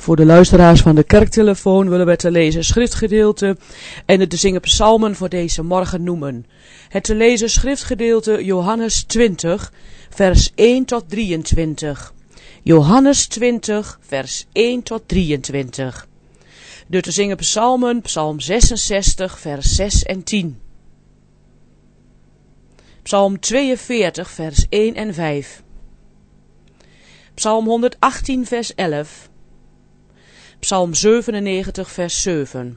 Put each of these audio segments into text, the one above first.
Voor de luisteraars van de kerktelefoon willen we te lezen schriftgedeelte en het te zingen psalmen voor deze morgen noemen. Het te lezen schriftgedeelte Johannes 20, vers 1 tot 23. Johannes 20, vers 1 tot 23. De te zingen psalmen, psalm 66, vers 6 en 10. Psalm 42, vers 1 en 5. Psalm 118, vers 11. Psalm 97, vers 7.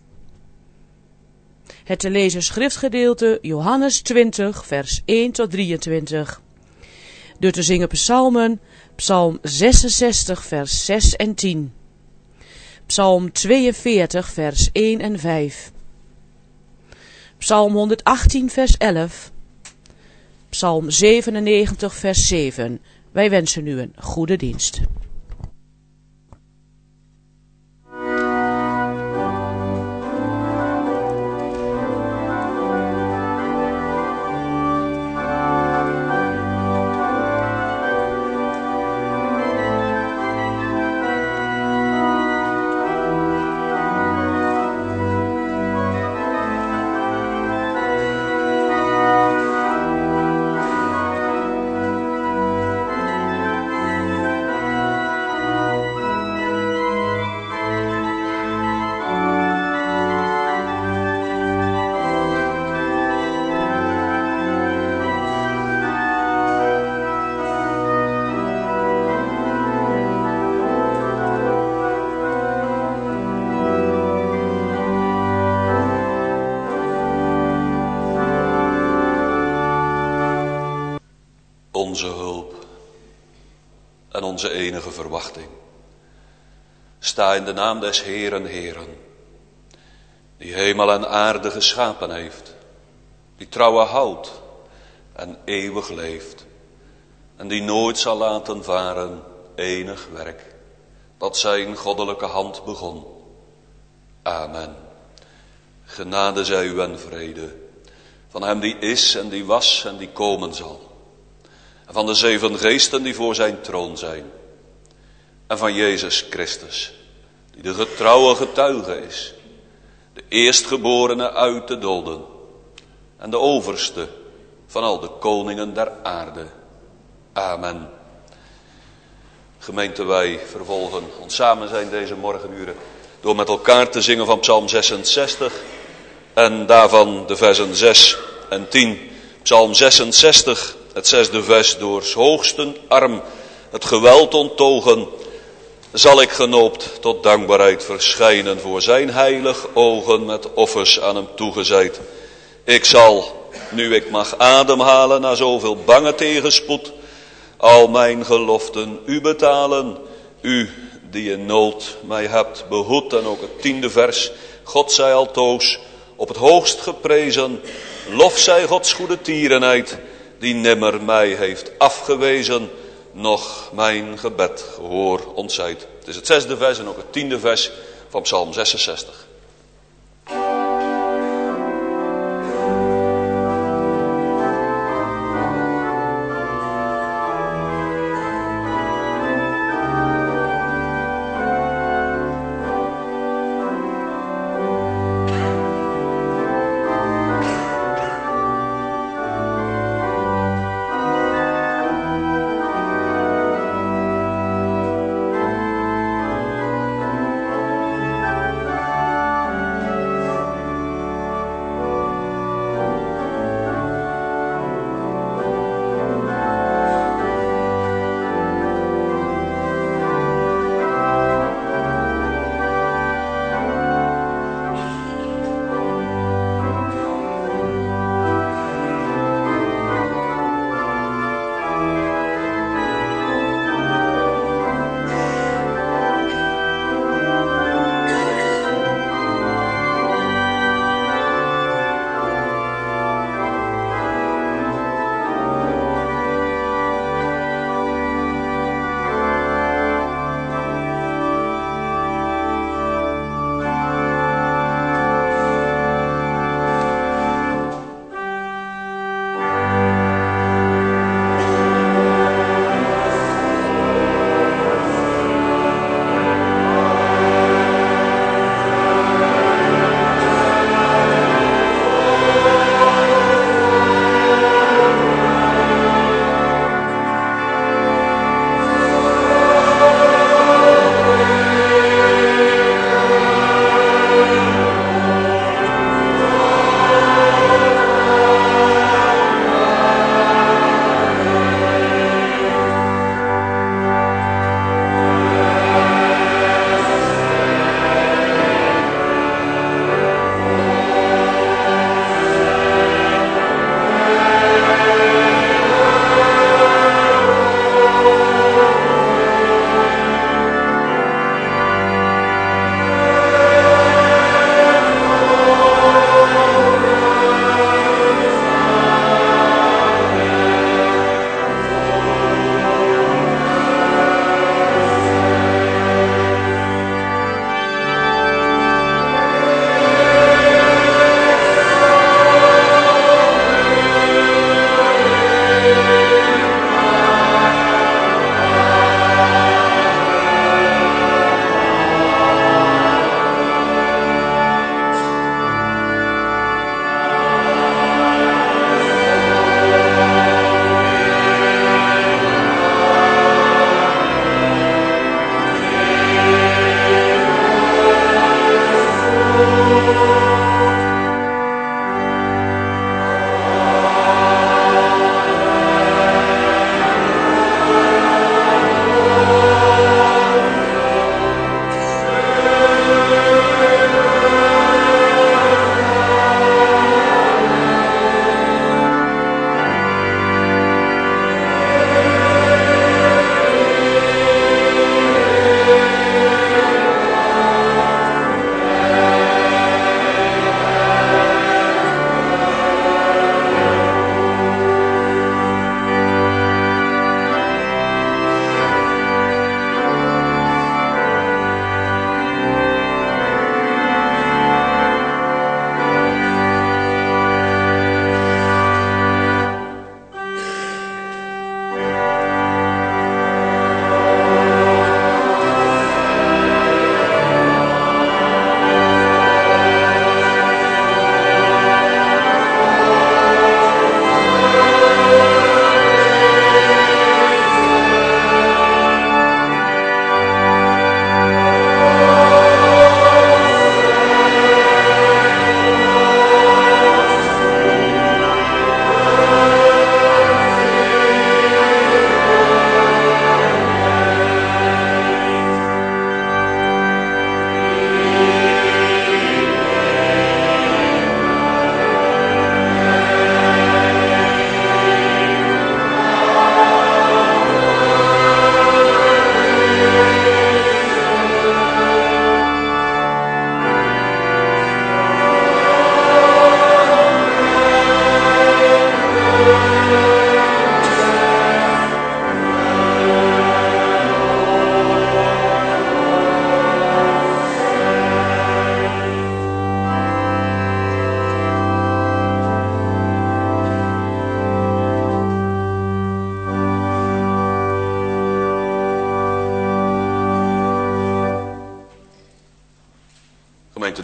Het te lezen schriftgedeelte Johannes 20, vers 1 tot 23. De te zingen psalmen, psalm 66, vers 6 en 10. Psalm 42, vers 1 en 5. Psalm 118, vers 11. Psalm 97, vers 7. Wij wensen u een goede dienst. Onze hulp en onze enige verwachting. Sta in de naam des Heeren, Heeren, die hemel en aarde geschapen heeft, die trouwe houdt en eeuwig leeft, en die nooit zal laten varen enig werk, dat zijn goddelijke hand begon. Amen. Genade zij u en vrede, van hem die is en die was en die komen zal. En van de 7 geesten die voor zijn troon zijn. En van Jezus Christus, die de getrouwe getuige is. De eerstgeborene uit de doden. En de overste van al de koningen der aarde. Amen. Gemeente, wij vervolgen ons samen zijn deze morgenuren door met elkaar te zingen van Psalm 66. En daarvan de versen 6 en 10. Psalm 66. Het 6e vers, door 's hoogsten arm het geweld onttogen, zal ik genoopt tot dankbaarheid verschijnen voor zijn heilig ogen met offers aan hem toegezeid. Ik zal, nu ik mag ademhalen na zoveel bange tegenspoed, al mijn geloften u betalen, u die in nood mij hebt behoed. En ook het 10e vers, God zij altoos op het hoogst geprezen, lof zij Gods goede tierenheid, die nimmer mij heeft afgewezen, noch mijn gebed gehoor ontzeit. Het is het 6e vers en ook het 10e vers van Psalm 66.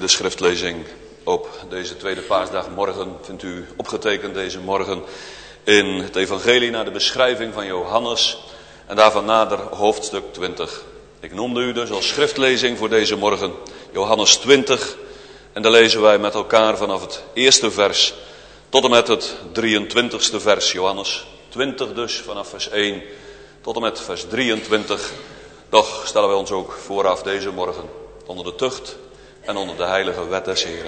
de schriftlezing op deze tweede paasdagmorgen vindt u opgetekend deze morgen in het evangelie naar de beschrijving van Johannes en daarvan nader hoofdstuk 20. Ik noemde u dus als schriftlezing voor deze morgen Johannes 20 en daar lezen wij met elkaar vanaf het eerste vers tot en met het 23ste vers. Johannes 20 dus vanaf vers 1 tot en met vers 23. Doch stellen wij ons ook vooraf deze morgen onder de tucht en onder de heilige wet des Heren.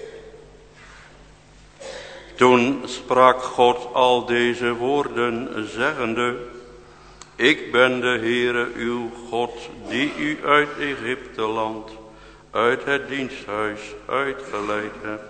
Toen sprak God al deze woorden, zeggende: Ik ben de Heere uw God, die u uit Egypteland, uit het diensthuis uitgeleid hebt.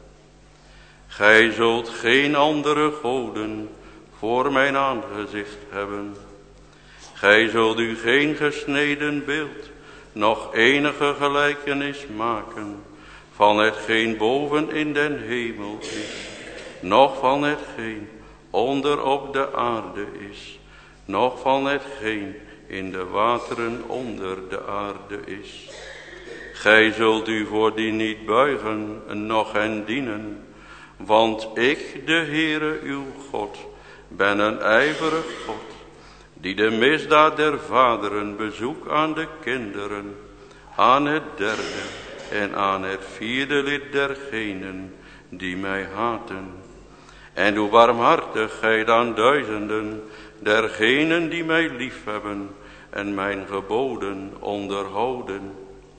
Gij zult geen andere goden voor mijn aangezicht hebben. Gij zult u geen gesneden beeld, noch enige gelijkenis maken van hetgeen boven in den hemel is, noch van hetgeen onder op de aarde is, noch van hetgeen in de wateren onder de aarde is. Gij zult u voor die niet buigen, noch hen dienen, want ik, de Heere uw God, ben een ijverig God, die de misdaad der vaderen bezoekt aan de kinderen, aan het derde en aan het vierde lid dergenen die mij haten. En doe barmhartigheid aan duizenden dergenen die mij liefhebben en mijn geboden onderhouden.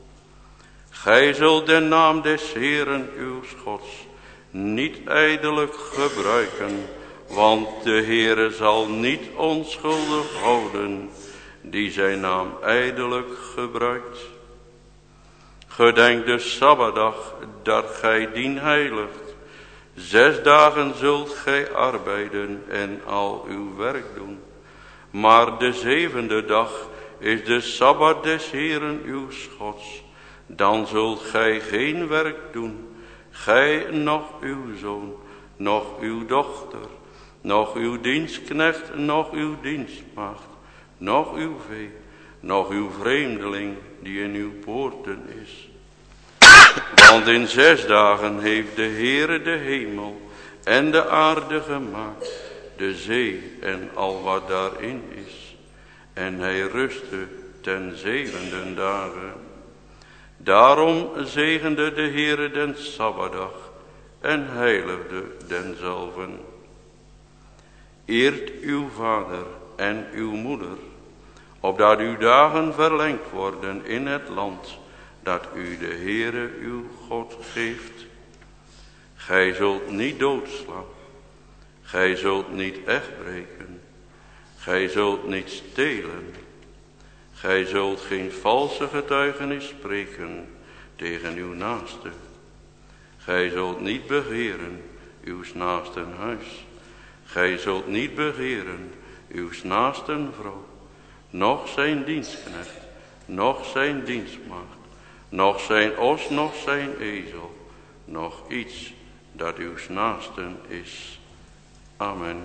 Gij zult de naam des Heeren uw Gods niet ijdelijk gebruiken, want de Heere zal niet onschuldig houden die zijn naam ijdelijk gebruikt. Gedenk de Sabbatdag dat gij dien heiligt. 6 dagen zult gij arbeiden en al uw werk doen. Maar de 7e dag is de Sabbat des Heeren uw Gods. Dan zult gij geen werk doen, gij noch uw zoon, noch uw dochter, noch uw dienstknecht, noch uw dienstmaagd, noch uw vee, noch uw vreemdeling die in uw poorten is. Want in 6 dagen heeft de Heere de hemel en de aarde gemaakt, de zee en al wat daarin is. En hij rustte ten 7e dagen. Daarom zegende de Heere den Sabbatdag en heiligde denzelven. Eert uw vader en uw moeder, opdat uw dagen verlengd worden in het land dat u de Heere uw God geeft. Gij zult niet doodslaan, gij zult niet echtbreken, gij zult niet stelen, gij zult geen valse getuigenis spreken tegen uw naaste. Gij zult niet begeren uws naasten huis, gij zult niet begeren uws naasten vrouw, noch zijn dienstknecht, noch zijn dienstmaagd, noch zijn os, noch zijn ezel, noch iets dat uws naasten is. Amen.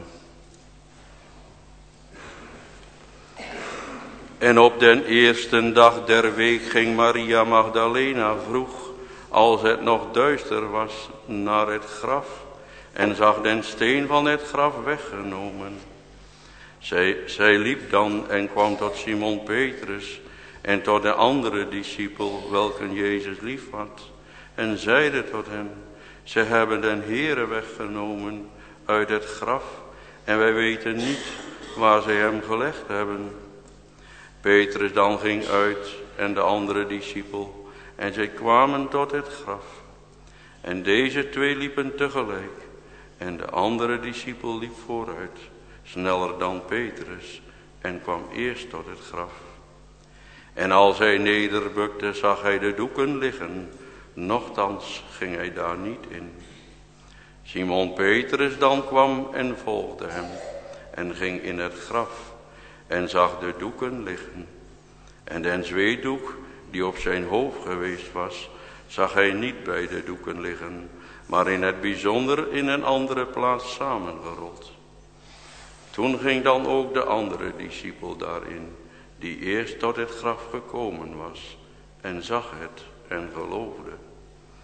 En op den eerste dag der week ging Maria Magdalena vroeg, als het nog duister was, naar het graf en zag den steen van het graf weggenomen. Zij liep dan en kwam tot Simon Petrus en tot de andere discipel, welken Jezus lief had, en zeide tot hem: Ze hebben den Heere weggenomen uit het graf en wij weten niet waar zij hem gelegd hebben. Petrus dan ging uit en de andere discipel en zij kwamen tot het graf. En deze 2 liepen tegelijk en de andere discipel liep vooruit, sneller dan Petrus, en kwam eerst tot het graf. En als hij nederbukte, zag hij de doeken liggen, nochtans ging hij daar niet in. Simon Petrus dan kwam en volgde hem en ging in het graf en zag de doeken liggen. En den zweetdoek die op zijn hoofd geweest was, zag hij niet bij de doeken liggen, maar in het bijzonder in een andere plaats samengerold. Toen ging dan ook de andere discipel daarin, die eerst tot het graf gekomen was, en zag het en geloofde.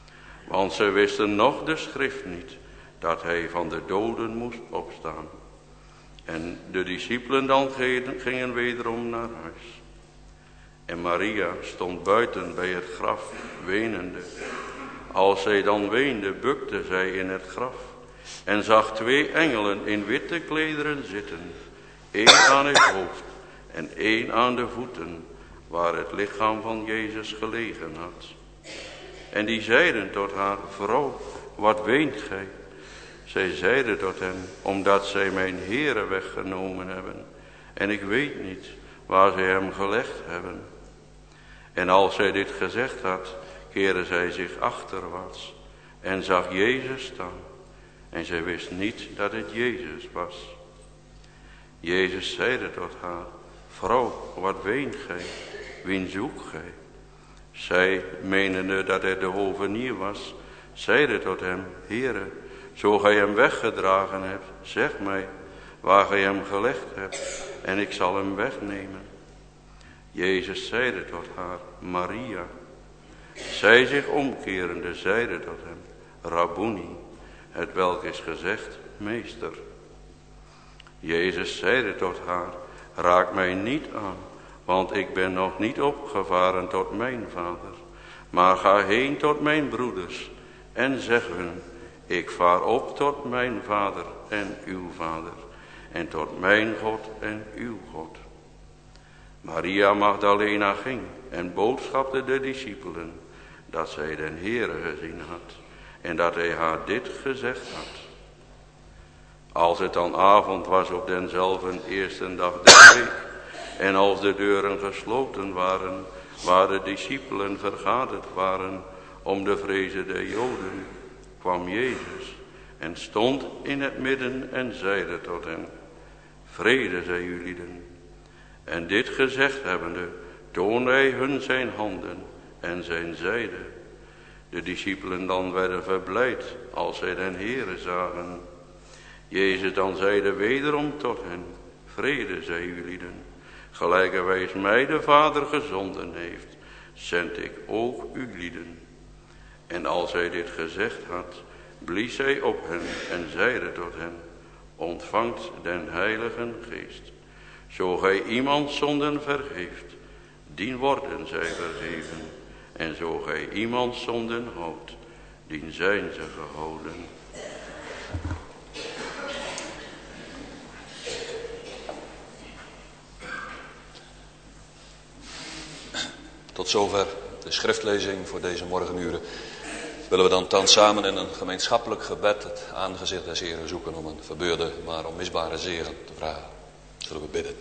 Want ze wisten nog de schrift niet, dat hij van de doden moest opstaan. En de discipelen dan gingen wederom naar huis. En Maria stond buiten bij het graf, wenende. Als zij dan weende, bukte zij in het graf en zag 2 engelen in witte klederen zitten, 1 aan het hoofd en 1 aan de voeten, waar het lichaam van Jezus gelegen had. En die zeiden tot haar: vrouw, wat weent gij? Zij zeiden tot hem: omdat zij mijn Heere weggenomen hebben, en ik weet niet waar zij hem gelegd hebben. En als zij dit gezegd had, keerde zij zich achterwaarts en zag Jezus staan. En zij wist niet dat het Jezus was. Jezus zeide tot haar: vrouw, wat weent gij? Wien zoekt gij? Zij, menende dat hij de hovenier was, zeide tot hem: Heere, zo gij hem weggedragen hebt, zeg mij waar gij hem gelegd hebt, en ik zal hem wegnemen. Jezus zeide tot haar: Maria. Zij zich omkerende zeide tot hem: Rabboni, het welk is gezegd, meester. Jezus zeide tot haar: raak mij niet aan, want ik ben nog niet opgevaren tot mijn Vader. Maar ga heen tot mijn broeders en zeg hun: ik vaar op tot mijn Vader en uw Vader, en tot mijn God en uw God. Maria Magdalena ging en boodschapte de discipelen dat zij den Heere gezien had en dat hij haar dit gezegd had. Als het dan avond was op denzelfde eerste dag der week, en als de deuren gesloten waren, waar de discipelen vergaderd waren om de vrezen der Joden, kwam Jezus en stond in het midden en zeide tot hen: vrede zij ulieden. En dit gezegd hebbende, toonde hij hun zijn handen en zijn zijde. De discipelen dan werden verblijd als zij den Heere zagen. Jezus dan zeide wederom tot hen: vrede zij ulieden. Gelijkerwijs mij de Vader gezonden heeft, zend ik ook ulieden. En als hij dit gezegd had, blies hij op hen en zeide tot hen: ontvangt den Heiligen Geest. Zo gij iemand zonden vergeeft, dien worden zij vergeven. En zo gij iemand zonden houdt, dien zijn ze gehouden. Tot zover de schriftlezing voor deze morgenuren. Willen we dan thans samen in een gemeenschappelijk gebed het aangezicht des Heeren zoeken om een verbeurde maar onmisbare zegen te vragen. Zullen we bidden.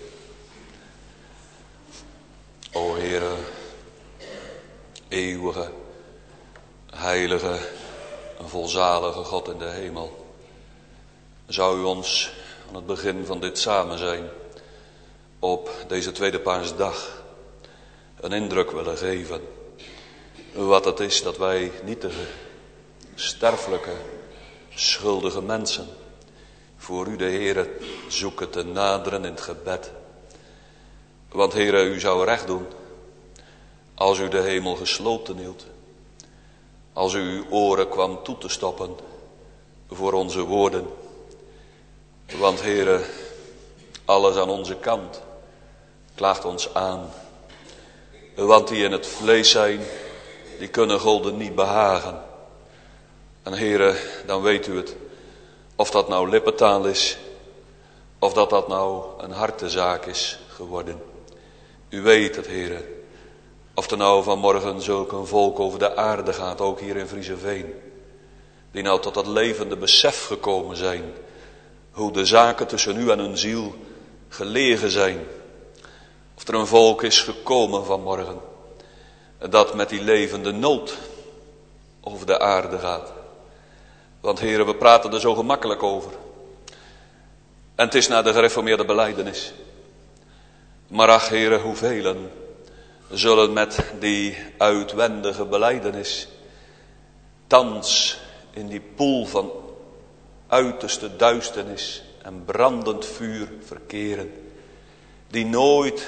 O Heere, eeuwige, heilige en volzalige God in de hemel. Zou u ons aan het begin van dit samen zijn op deze tweede paasdag een indruk willen geven wat het is dat wij nietige, sterfelijke, schuldige mensen voor u de Heere zoeken te naderen in het gebed. Want Heere, u zou recht doen als u de hemel gesloten hield, als u uw oren kwam toe te stoppen voor onze woorden. Want Heere, alles aan onze kant klaagt ons aan. Want die in het vlees zijn, die kunnen golden niet behagen. En Heere, dan weet u het, of dat nou lippentaal is, of dat nou een hartezaak is geworden. U weet het, Heere, of er nou vanmorgen zulk een volk over de aarde gaat, ook hier in Vriezeveen, die nou tot dat levende besef gekomen zijn, hoe de zaken tussen u en hun ziel gelegen zijn. Of er een volk is gekomen vanmorgen, dat met die levende nood over de aarde gaat. Want Heere, we praten er zo gemakkelijk over. En het is naar de gereformeerde belijdenis. Maar ach Heere, hoevelen zullen met die uitwendige belijdenis thans in die poel van uiterste duisternis en brandend vuur verkeren, die nooit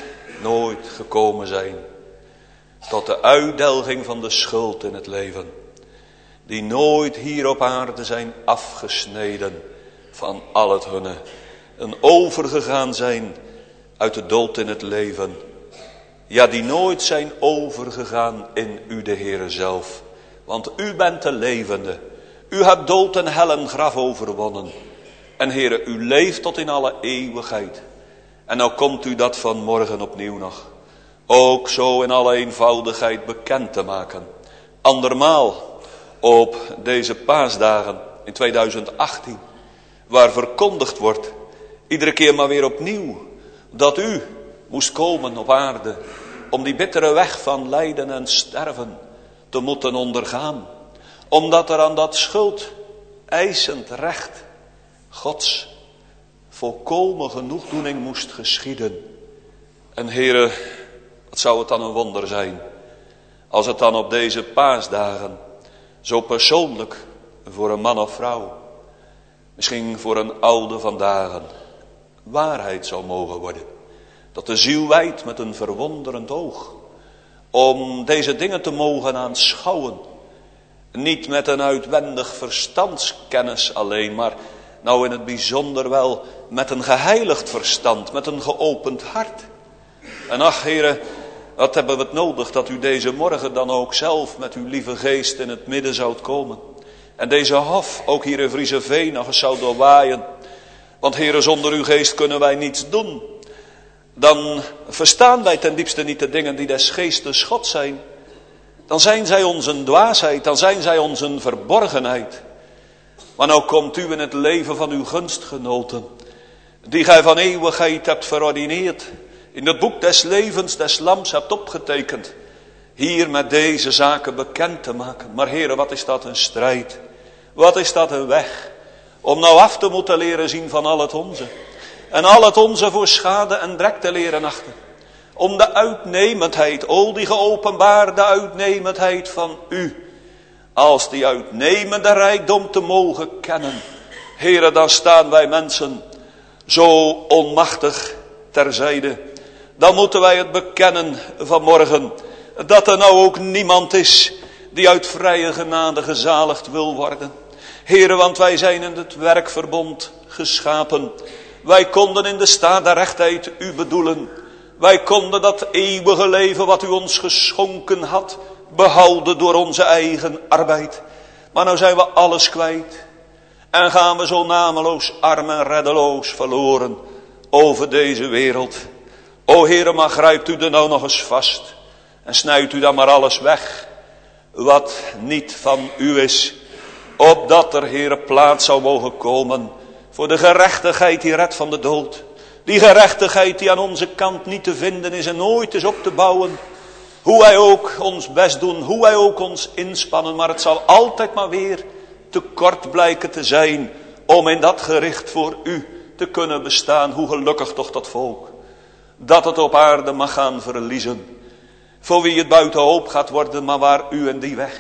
gekomen zijn tot de uitdelging van de schuld in het leven, die nooit hier op aarde zijn afgesneden van al het hunne. En overgegaan zijn uit de dood in het leven. Ja, die nooit zijn overgegaan in u de Heere zelf. Want u bent de levende. U hebt dood en hel en graf overwonnen. En Heere, u leeft tot in alle eeuwigheid. En nou komt u dat vanmorgen opnieuw nog. Ook zo in alle eenvoudigheid bekend te maken. Andermaal op deze paasdagen in 2018. Waar verkondigd wordt, iedere keer maar weer opnieuw, dat u moest komen op aarde. Om die bittere weg van lijden en sterven te moeten ondergaan. Omdat er aan dat schuld eisend recht Gods volkomen genoegdoening moest geschieden. En Heere, wat zou het dan een wonder zijn als het dan op deze paasdagen zo persoonlijk voor een man of vrouw, misschien voor een oude vandaag, waarheid zou mogen worden. Dat de ziel wijdt met een verwonderend oog om deze dingen te mogen aanschouwen. Niet met een uitwendig verstandskennis alleen, maar nou in het bijzonder wel met een geheiligd verstand, met een geopend hart. En ach, Heere, wat hebben we het nodig dat u deze morgen dan ook zelf met uw lieve geest in het midden zoudt komen. En deze hof ook hier in Vriezeveen nog eens zou doorwaaien. Want Heere, zonder uw geest kunnen wij niets doen. Dan verstaan wij ten diepste niet de dingen die des geestes God zijn. Dan zijn zij onze dwaasheid, dan zijn zij onze verborgenheid. Maar nou komt u in het leven van uw gunstgenoten, die gij van eeuwigheid hebt verordineerd, in het boek des levens des lams hebt opgetekend, hier met deze zaken bekend te maken. Maar Heere, wat is dat een strijd? Wat is dat een weg? Om nou af te moeten leren zien van al het onze. En al het onze voor schade en drek te leren achten. Om de uitnemendheid, o die geopenbaarde uitnemendheid van u. Als die uitnemende rijkdom te mogen kennen. Heere, dan staan wij mensen zo onmachtig terzijde. Dan moeten wij het bekennen vanmorgen. Dat er nou ook niemand is die uit vrije genade gezaligd wil worden. Heere, want wij zijn in het werkverbond geschapen. Wij konden in de staat der rechtheid u bedoelen. Wij konden dat eeuwige leven wat u ons geschonken had, behouden door onze eigen arbeid. Maar nou zijn we alles kwijt. En gaan we zo nameloos, arm en reddeloos verloren over deze wereld. O Heere, maar grijpt u er nou nog eens vast. En snijdt u dan maar alles weg wat niet van u is. Opdat er, Heere, plaats zou mogen komen voor de gerechtigheid die redt van de dood. Die gerechtigheid die aan onze kant niet te vinden is en nooit is op te bouwen. Hoe wij ook ons best doen, hoe wij ook ons inspannen. Maar het zal altijd maar weer te kort blijken te zijn om in dat gericht voor u te kunnen bestaan. Hoe gelukkig toch dat volk dat het op aarde mag gaan verliezen. Voor wie het buiten hoop gaat worden, maar waar u en die weg,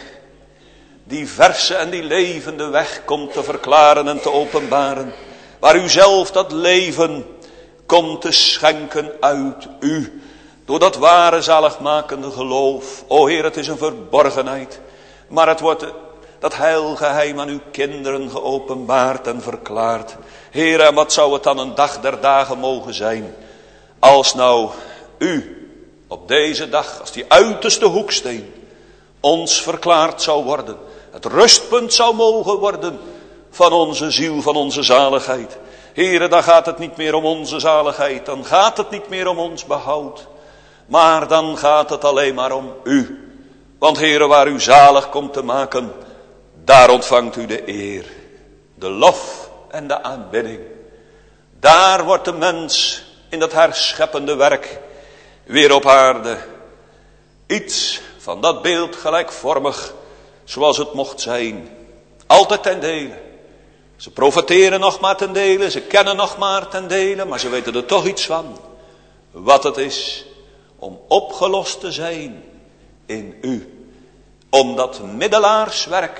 die verse en die levende weg komt te verklaren en te openbaren. Waar u zelf dat leven komt te schenken uit u. Door dat ware zaligmakende geloof. O Heer, het is een verborgenheid. Maar het wordt dat heilgeheim aan uw kinderen geopenbaard en verklaard. Heer, en wat zou het dan een dag der dagen mogen zijn. Als nou u op deze dag, als die uiterste hoeksteen ons verklaard zou worden. Het rustpunt zou mogen worden van onze ziel, van onze zaligheid. Heere, dan gaat het niet meer om onze zaligheid. Dan gaat het niet meer om ons behoud. Maar dan gaat het alleen maar om u. Want Heere, waar u zalig komt te maken, daar ontvangt u de eer, de lof en de aanbidding. Daar wordt de mens in dat herscheppende werk weer op aarde iets van dat beeld gelijkvormig zoals het mocht zijn. Altijd ten dele. Ze profeteren nog maar ten dele, ze kennen nog maar ten dele, maar ze weten er toch iets van. Wat het is om opgelost te zijn in u. Om dat middelaarswerk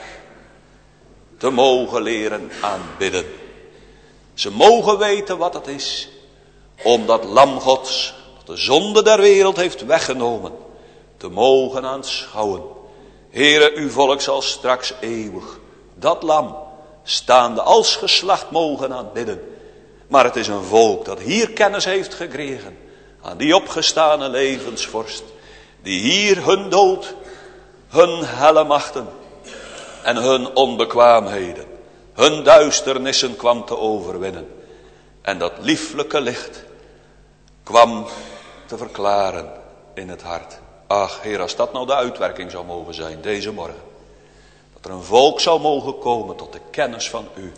te mogen leren aanbidden. Ze mogen weten wat het is om dat lam Gods, dat de zonde der wereld heeft weggenomen, te mogen aanschouwen. Heere, uw volk zal straks eeuwig dat lam staande als geslacht mogen aanbidden. Maar het is een volk dat hier kennis heeft gekregen aan die opgestane levensvorst, die hier hun dood, hun helle machten en hun onbekwaamheden, hun duisternissen kwam te overwinnen. En dat lieflijke licht kwam te verklaren in het hart. Ach, Heer, als dat nou de uitwerking zou mogen zijn deze morgen. Dat er een volk zou mogen komen tot de kennis van u.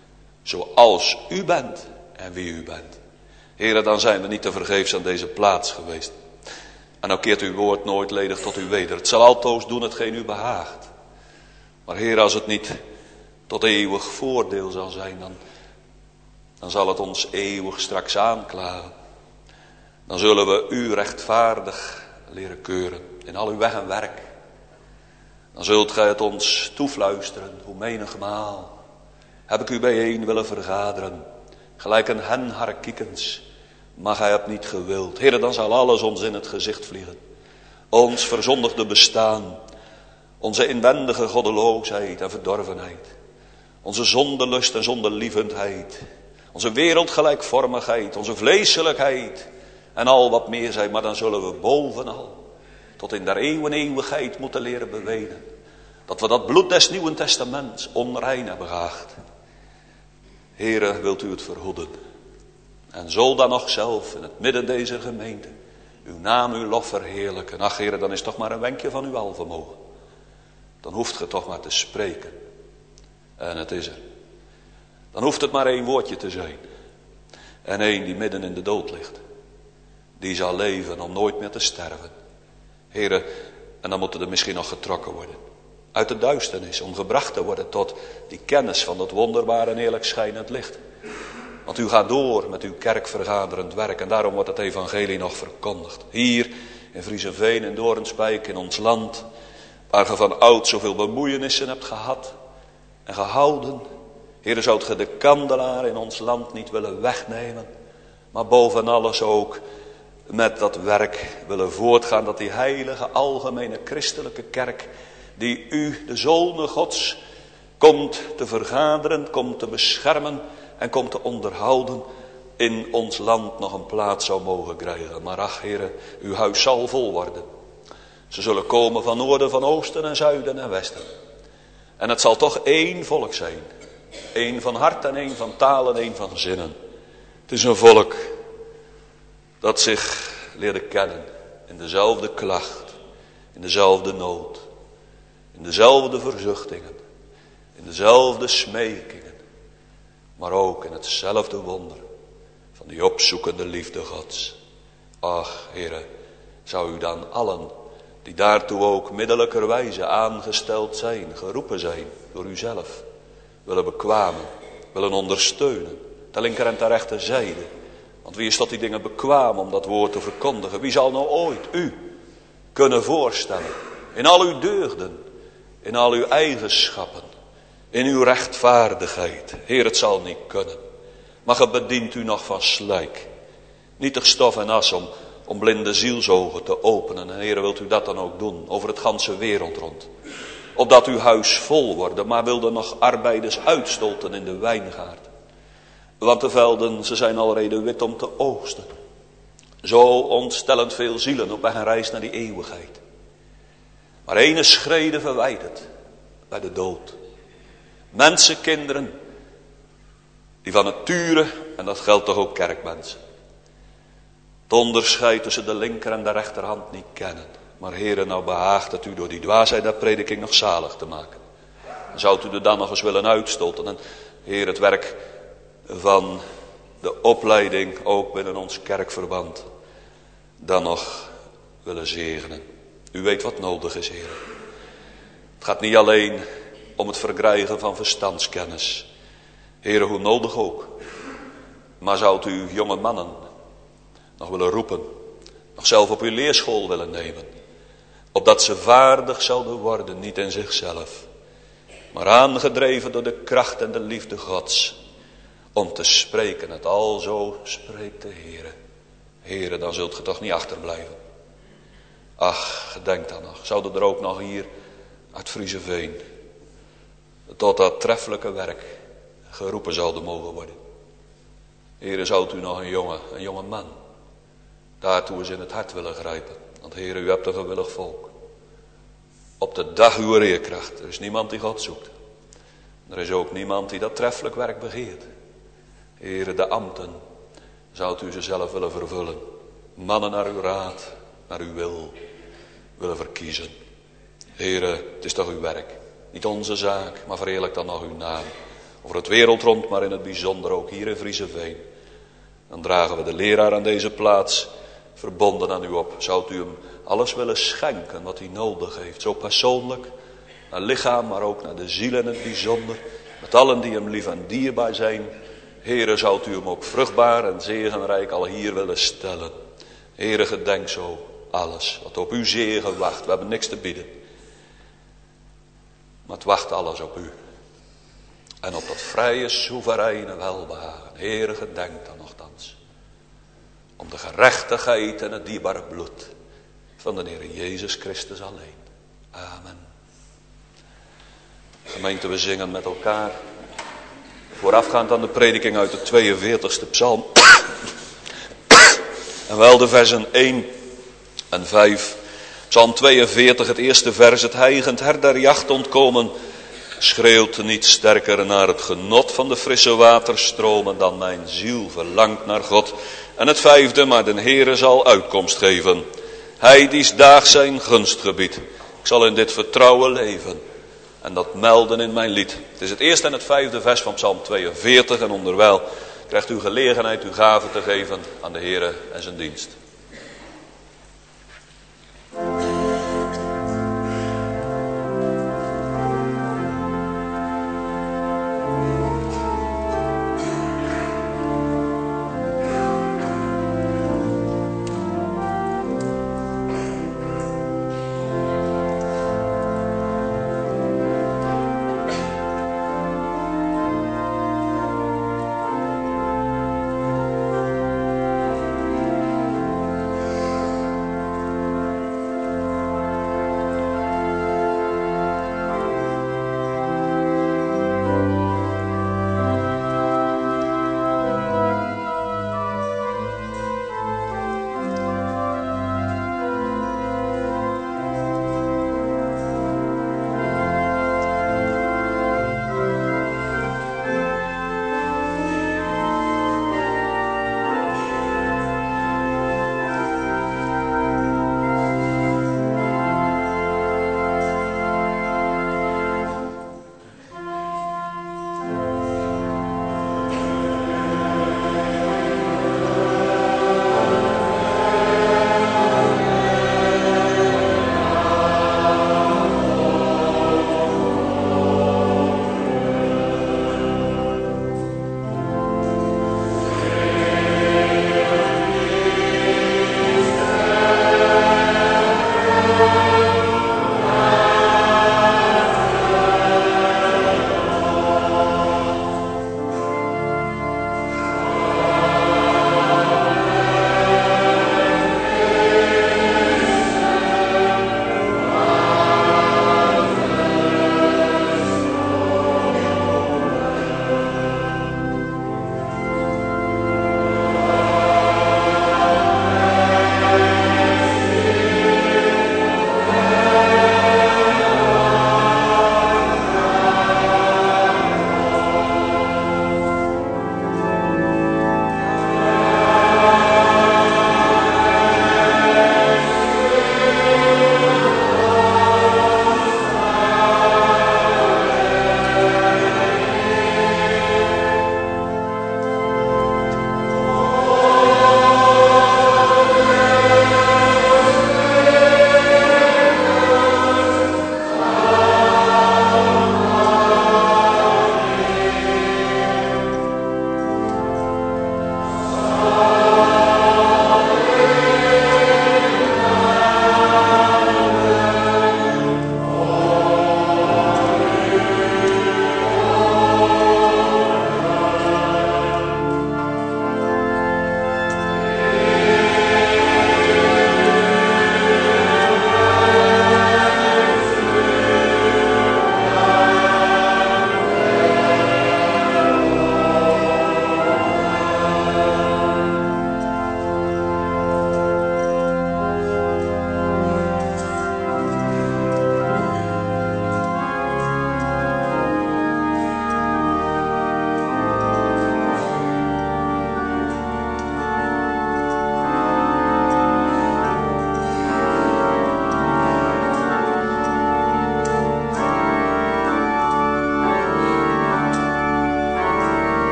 Zoals u bent en wie u bent. Heer, dan zijn we niet te vergeefs aan deze plaats geweest. En nou keert uw woord nooit ledig tot u weder. Het zal altoos doen hetgeen u behaagt. Maar Heer, als het niet tot eeuwig voordeel zal zijn, dan zal het ons eeuwig straks aanklagen. Dan zullen we u rechtvaardig leren keuren in al uw weg en werk. Dan zult gij het ons toefluisteren, hoe menigmaal heb ik u bijeen willen vergaderen. Gelijk een hen haar kiekens, maar gij hebt niet gewild. Heere, dan zal alles ons in het gezicht vliegen. Ons verzondigde bestaan, onze inwendige goddeloosheid en verdorvenheid. Onze zondelust en zondelievendheid. Onze wereldgelijkvormigheid, onze vleeselijkheid en al wat meer zijn. Maar dan zullen we bovenal tot in der eeuwen eeuwigheid moeten leren bewenen. Dat we dat bloed des Nieuwen Testaments onrein hebben geacht. Heere, wilt u het verhoeden. En zul dan nog zelf in het midden deze gemeente uw naam, uw lof verheerlijken. Ach, Heere, dan is toch maar een wenkje van uw alvermogen. Dan hoeft ge toch maar te spreken. En het is er. Dan hoeft het maar één woordje te zijn. En één die midden in de dood ligt. Die zal leven om nooit meer te sterven. Heere, en dan moeten er misschien nog getrokken worden. Uit de duisternis om gebracht te worden tot die kennis van dat wonderbare en eerlijk schijnend licht. Want u gaat door met uw kerkvergaderend werk en daarom wordt het evangelie nog verkondigd. Hier in Vriezenveen en Doornspijk in ons land, waar ge van oud zoveel bemoeienissen hebt gehad en gehouden. Heere, zoudt ge de kandelaar in ons land niet willen wegnemen, maar boven alles ook met dat werk willen voortgaan, dat die heilige, algemene, christelijke kerk, die u, de Zonen Gods, komt te vergaderen, komt te beschermen en komt te onderhouden, in ons land nog een plaats zou mogen krijgen. Maar ach, Heere, uw huis zal vol worden. Ze zullen komen van noorden, van oosten en zuiden en westen. En het zal toch één volk zijn. Eén van hart en één van taal en één van zinnen. Het is een volk dat zich leerde kennen in dezelfde klacht, in dezelfde nood, in dezelfde verzuchtingen, in dezelfde smekingen, maar ook in hetzelfde wonder van die opzoekende liefde Gods. Ach, Heere, zou u dan allen die daartoe ook middelijkerwijze aangesteld zijn, geroepen zijn door uzelf, willen bekwamen, willen ondersteunen, ter linker en ter rechterzijde. Want wie is tot die dingen bekwaam om dat woord te verkondigen? Wie zal nou ooit u kunnen voorstellen in al uw deugden, in al uw eigenschappen, in uw rechtvaardigheid? Heer, het zal niet kunnen. Maar ge bedient u nog van slijk. Nietig stof en as om blinde zielsogen te openen. En Heer, wilt u dat dan ook doen over het ganse wereld rond. Opdat uw huis vol wordt, maar wilde nog arbeiders uitstolten in de wijngaard. Want de velden, ze zijn alrede wit om te oogsten. Zo ontstellend veel zielen op weg en reis naar die eeuwigheid. Maar ene schrede verwijderd bij de dood. Mensenkinderen die van nature, en dat geldt toch ook kerkmensen, het onderscheid tussen de linker en de rechterhand niet kennen. Maar Heere, nou behaagt het u door die dwaasheid der prediking nog zalig te maken. En zou u er dan nog eens willen uitstolten. En Heer, het werk van de opleiding ook binnen ons kerkverband dan nog willen zegenen. U weet wat nodig is, Heer. Het gaat niet alleen om het verkrijgen van verstandskennis. Heer, hoe nodig ook. Maar zou u jonge mannen nog willen roepen, nog zelf op uw leerschool willen nemen, opdat ze vaardig zouden worden, niet in zichzelf, maar aangedreven door de kracht en de liefde Gods, om te spreken het alzo spreekt de Heere. Heere, dan zult ge toch niet achterblijven. Ach, denk dan nog, zouden er ook nog hier uit Frieseveen tot dat treffelijke werk geroepen zouden mogen worden. Heere, zou u nog een jonge man daartoe eens in het hart willen grijpen. Want Heere, u hebt een gewillig volk. Op de dag uw reerkracht. Er is niemand die God zoekt. Er is ook niemand die dat treffelijk werk begeert. Heere, de ambten, zou u ze zelf willen vervullen. Mannen naar uw raad, naar uw wil willen verkiezen. Heere, het is toch uw werk. Niet onze zaak, maar verheerlijk dan nog uw naam. Over het wereld rond, maar in het bijzonder ook hier in Frieseveen. Dan dragen we de leraar aan deze plaats verbonden aan u op. Zou u hem alles willen schenken wat hij nodig heeft. Zo persoonlijk, naar lichaam, maar ook naar de ziel in het bijzonder. Met allen die hem lief en dierbaar zijn. Heere, zou u hem ook vruchtbaar en zegenrijk al hier willen stellen. Heere, gedenk zo alles wat op uw zegen wacht. We hebben niks te bieden. Maar het wacht alles op u. En op dat vrije, soevereine welbehagen. Heere, gedenk dan nogthans. Om de gerechtigheid en het dierbare bloed van de Heer Jezus Christus alleen. Amen. Gemeente, we zingen met elkaar. Voorafgaand aan de prediking uit de 42e psalm. En wel de versen 1 en 5. Psalm 42, het eerste vers. Het hijgend her der jacht ontkomen schreeuwt niet sterker naar het genot van de frisse waterstromen dan mijn ziel verlangt naar God. En het vijfde, maar de Heere zal uitkomst geven. Hij die daags zijn gunstgebied. Ik zal in dit vertrouwen leven en dat melden in mijn lied. Het is het eerste en het vijfde vers van Psalm 42 en onderwijl krijgt u gelegenheid uw gave te geven aan de Heere en zijn dienst.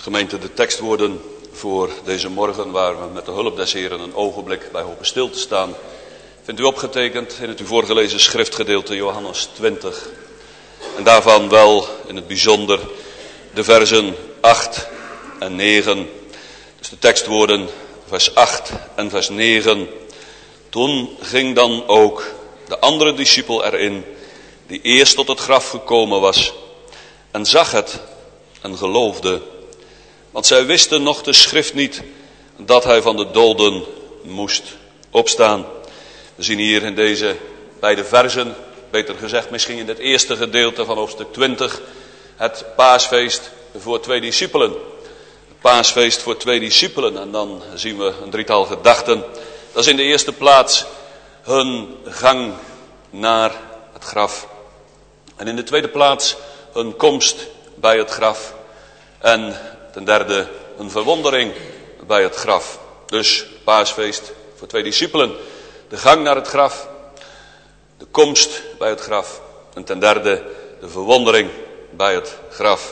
Gemeente, de tekstwoorden voor deze morgen, waar we met de hulp des Heren een ogenblik bij hopen stil te staan, vindt u opgetekend in het u voorgelezen schriftgedeelte Johannes 20. En daarvan wel in het bijzonder de versen 8 en 9. Dus de tekstwoorden vers 8 en vers 9. Toen ging dan ook de andere discipel erin, die eerst tot het graf gekomen was, en zag het en geloofde. Want zij wisten nog de schrift niet dat hij van de doden moest opstaan. We zien hier in deze beide versen, beter gezegd misschien in het eerste gedeelte van hoofdstuk 20, het paasfeest voor 2 discipelen. Het paasfeest voor 2 discipelen. En dan zien we een drietal gedachten. Dat is in de eerste plaats hun gang naar het graf. En in de tweede plaats hun komst bij het graf. En ten derde hun verwondering bij het graf. Dus paasfeest voor 2 discipelen. De gang naar het graf. De komst bij het graf. En ten derde de verwondering bij het graf.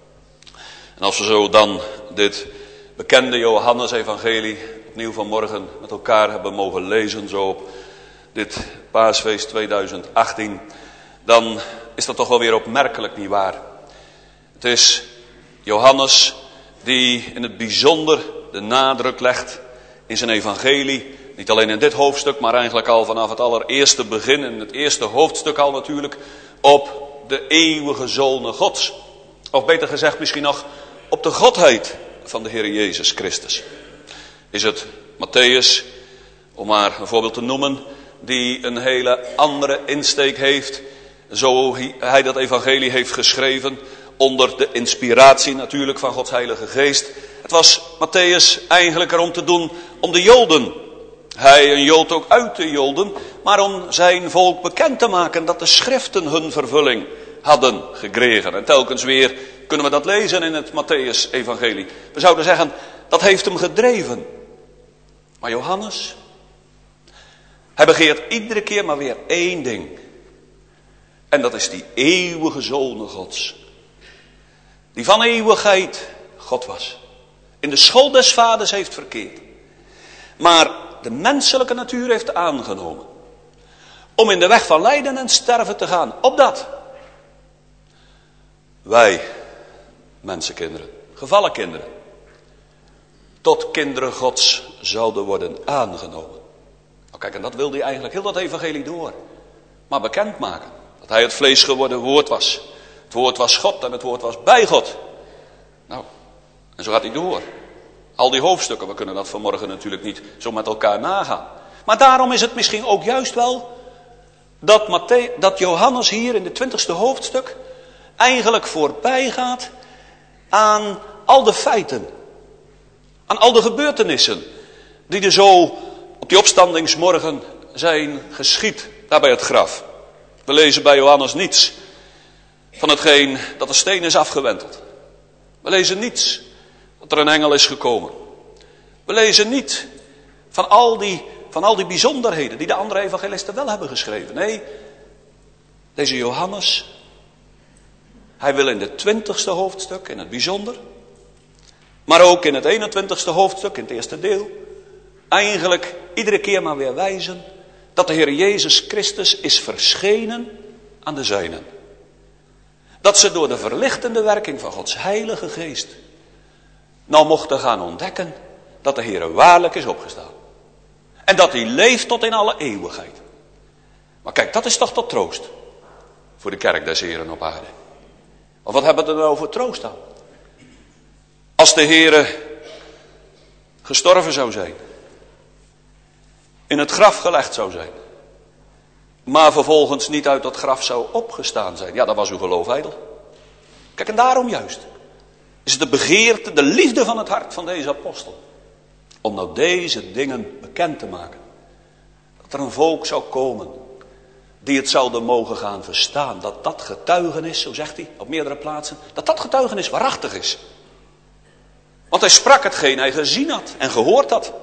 En als we zo dan dit bekende Johannes-evangelie opnieuw vanmorgen met elkaar hebben mogen lezen, zo op dit paasfeest 2018, dan is dat toch wel weer opmerkelijk, nietwaar? Het is Johannes die in het bijzonder de nadruk legt in zijn evangelie, niet alleen in dit hoofdstuk, maar eigenlijk al vanaf het allereerste begin, in het eerste hoofdstuk al natuurlijk, op de eeuwige Zoon Gods. Of beter gezegd misschien nog op de godheid van de Heer Jezus Christus. Is het Matthäus, om maar een voorbeeld te noemen, die een hele andere insteek heeft, zo hij dat evangelie heeft geschreven, onder de inspiratie natuurlijk van Gods Heilige Geest. Het was Matthäus eigenlijk erom te doen om de Joden. Hij, een Jood ook uit de Joden, maar om zijn volk bekend te maken dat de schriften hun vervulling hadden gekregen. En telkens weer kunnen we dat lezen in het Matthäus-evangelie. We zouden zeggen, dat heeft hem gedreven. Maar Johannes, hij begeert iedere keer maar weer één ding. En dat is die eeuwige Zoon Gods. Die van eeuwigheid God was. In de school des vaders heeft verkeerd. Maar de menselijke natuur heeft aangenomen. Om in de weg van lijden en sterven te gaan. Opdat wij, mensenkinderen, gevallen kinderen, tot kinderen Gods zouden worden aangenomen. Nou kijk, en dat wilde hij eigenlijk heel dat evangelie door. Maar bekendmaken. Dat hij het vlees geworden woord was. Het woord was God en het woord was bij God. Nou, en zo gaat hij door. Al die hoofdstukken, we kunnen dat vanmorgen natuurlijk niet zo met elkaar nagaan. Maar daarom is het misschien ook juist wel dat Johannes hier in de 20e hoofdstuk eigenlijk voorbij gaat aan al de feiten. Aan al de gebeurtenissen die er zo op die opstandingsmorgen zijn geschied, daar bij het graf. We lezen bij Johannes niets van hetgeen dat de steen is afgewenteld. We lezen niets dat er een engel is gekomen. We lezen niet van al die bijzonderheden die de andere evangelisten wel hebben geschreven. Nee, deze Johannes, hij wil in het 20e hoofdstuk in het bijzonder, maar ook in het 21e hoofdstuk in het eerste deel, eigenlijk iedere keer maar weer wijzen dat de Heer Jezus Christus is verschenen aan de zijnen. Dat ze door de verlichtende werking van Gods Heilige Geest nou mochten gaan ontdekken dat de Heer waarlijk is opgestaan. En dat hij leeft tot in alle eeuwigheid. Maar kijk, dat is toch tot troost voor de kerk des Heren op aarde. Of wat hebben we er nou voor troost aan? Als de Heer gestorven zou zijn, in het graf gelegd zou zijn, maar vervolgens niet uit dat graf zou opgestaan zijn, ja, dan was uw geloof ijdel. Kijk, en daarom juist is het de begeerte, de liefde van het hart van deze apostel, om nou deze dingen bekend te maken. Dat er een volk zou komen die het zouden mogen gaan verstaan. Dat dat getuigenis, zo zegt hij op meerdere plaatsen, dat dat getuigenis waarachtig is. Want hij sprak hetgeen hij gezien had en gehoord had.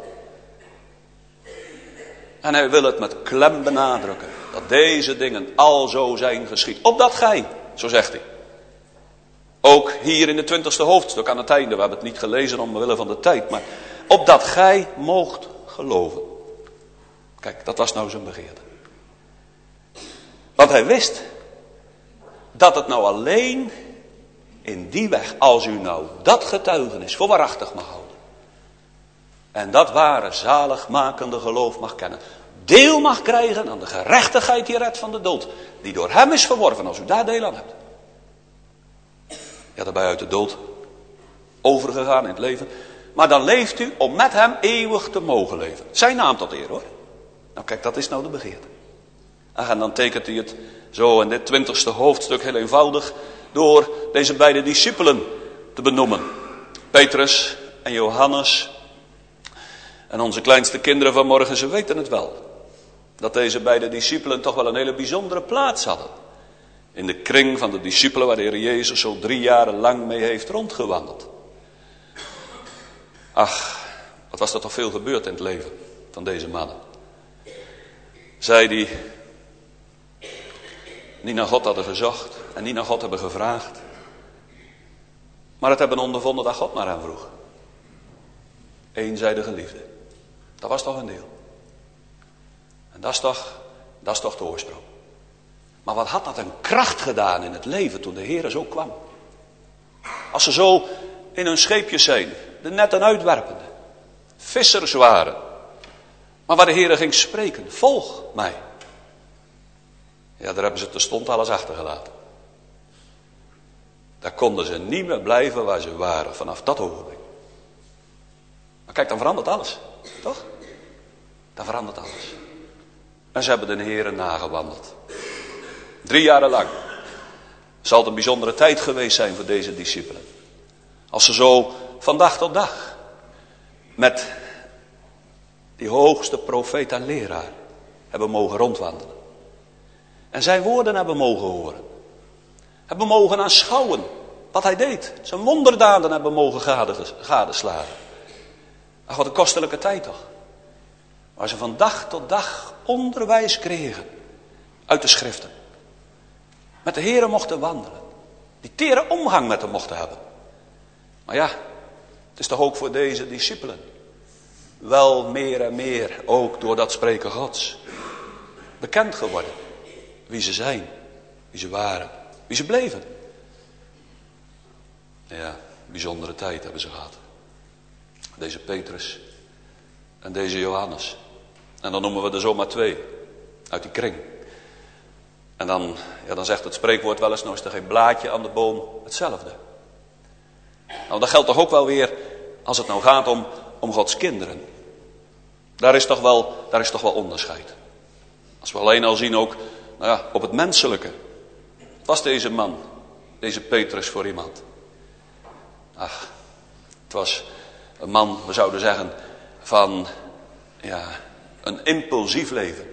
En hij wil het met klem benadrukken. Dat deze dingen al zo zijn geschied. Opdat gij, zo zegt hij, Ook hier in de 20e hoofdstuk aan het einde, we hebben het niet gelezen omwille van de tijd, maar opdat gij moogt geloven. Kijk, dat was nou zijn begeerte. Want hij wist dat het nou alleen in die weg, als u nou dat getuigenis voor waarachtig mag houden. En dat ware zaligmakende geloof mag kennen. Deel mag krijgen aan de gerechtigheid die redt van de dood. Die door hem is verworven, als u daar deel aan hebt. Ja, daarbij uit de dood overgegaan in het leven. Maar dan leeft u om met hem eeuwig te mogen leven. Zijn naam tot eer, hoor. Nou kijk, dat is nou de begeerte. En dan tekent hij het zo in dit 20e hoofdstuk heel eenvoudig door deze beide discipelen te benoemen. Petrus en Johannes. En onze kleinste kinderen vanmorgen, ze weten het wel. Dat deze beide discipelen toch wel een hele bijzondere plaats hadden. In de kring van de discipelen waar de Heer Jezus zo 3 jaren lang mee heeft rondgewandeld. Ach, wat was er toch veel gebeurd in het leven van deze mannen. Zij die niet naar God hadden gezocht en niet naar God hebben gevraagd. Maar het hebben ondervonden dat God naar hen vroeg. Eenzijdige liefde. Dat was toch een deel. En dat is toch de oorsprong. Maar wat had dat een kracht gedaan in het leven toen de Heer zo kwam. Als ze zo in hun scheepjes zijn, de netten uitwerpende, vissers waren. Maar waar de Heer ging spreken, volg mij. Ja, daar hebben ze terstond alles achtergelaten. Daar konden ze niet meer blijven waar ze waren vanaf dat ogenblik. Maar kijk, dan verandert alles. Toch? Dan verandert alles. En ze hebben de Heere nagewandeld. 3 jaren lang. Zal het een bijzondere tijd geweest zijn voor deze discipelen. Als ze zo van dag tot dag met die hoogste profeet en leraar hebben mogen rondwandelen. En zijn woorden hebben mogen horen. Hebben mogen aanschouwen wat hij deed. Zijn wonderdaden hebben mogen gadeslagen. Ach, wat een kostelijke tijd toch. Waar ze van dag tot dag onderwijs kregen. Uit de schriften. Met de Heere mochten wandelen. Die tere omgang met hem mochten hebben. Maar ja, het is toch ook voor deze discipelen. Wel meer en meer, ook door dat spreken Gods. Bekend geworden. Wie ze zijn. Wie ze waren. Wie ze bleven. Ja, bijzondere tijd hebben ze gehad. Deze Petrus en deze Johannes. En dan noemen we er zomaar 2 uit die kring. En dan zegt het spreekwoord wel eens, nou is er geen blaadje aan de boom hetzelfde. Nou, dat geldt toch ook wel weer als het nou gaat om Gods kinderen. Daar is toch wel onderscheid. Als we alleen al zien ook op het menselijke. Wat was deze man, deze Petrus voor iemand? Ach, het was een man, we zouden zeggen, van een impulsief leven.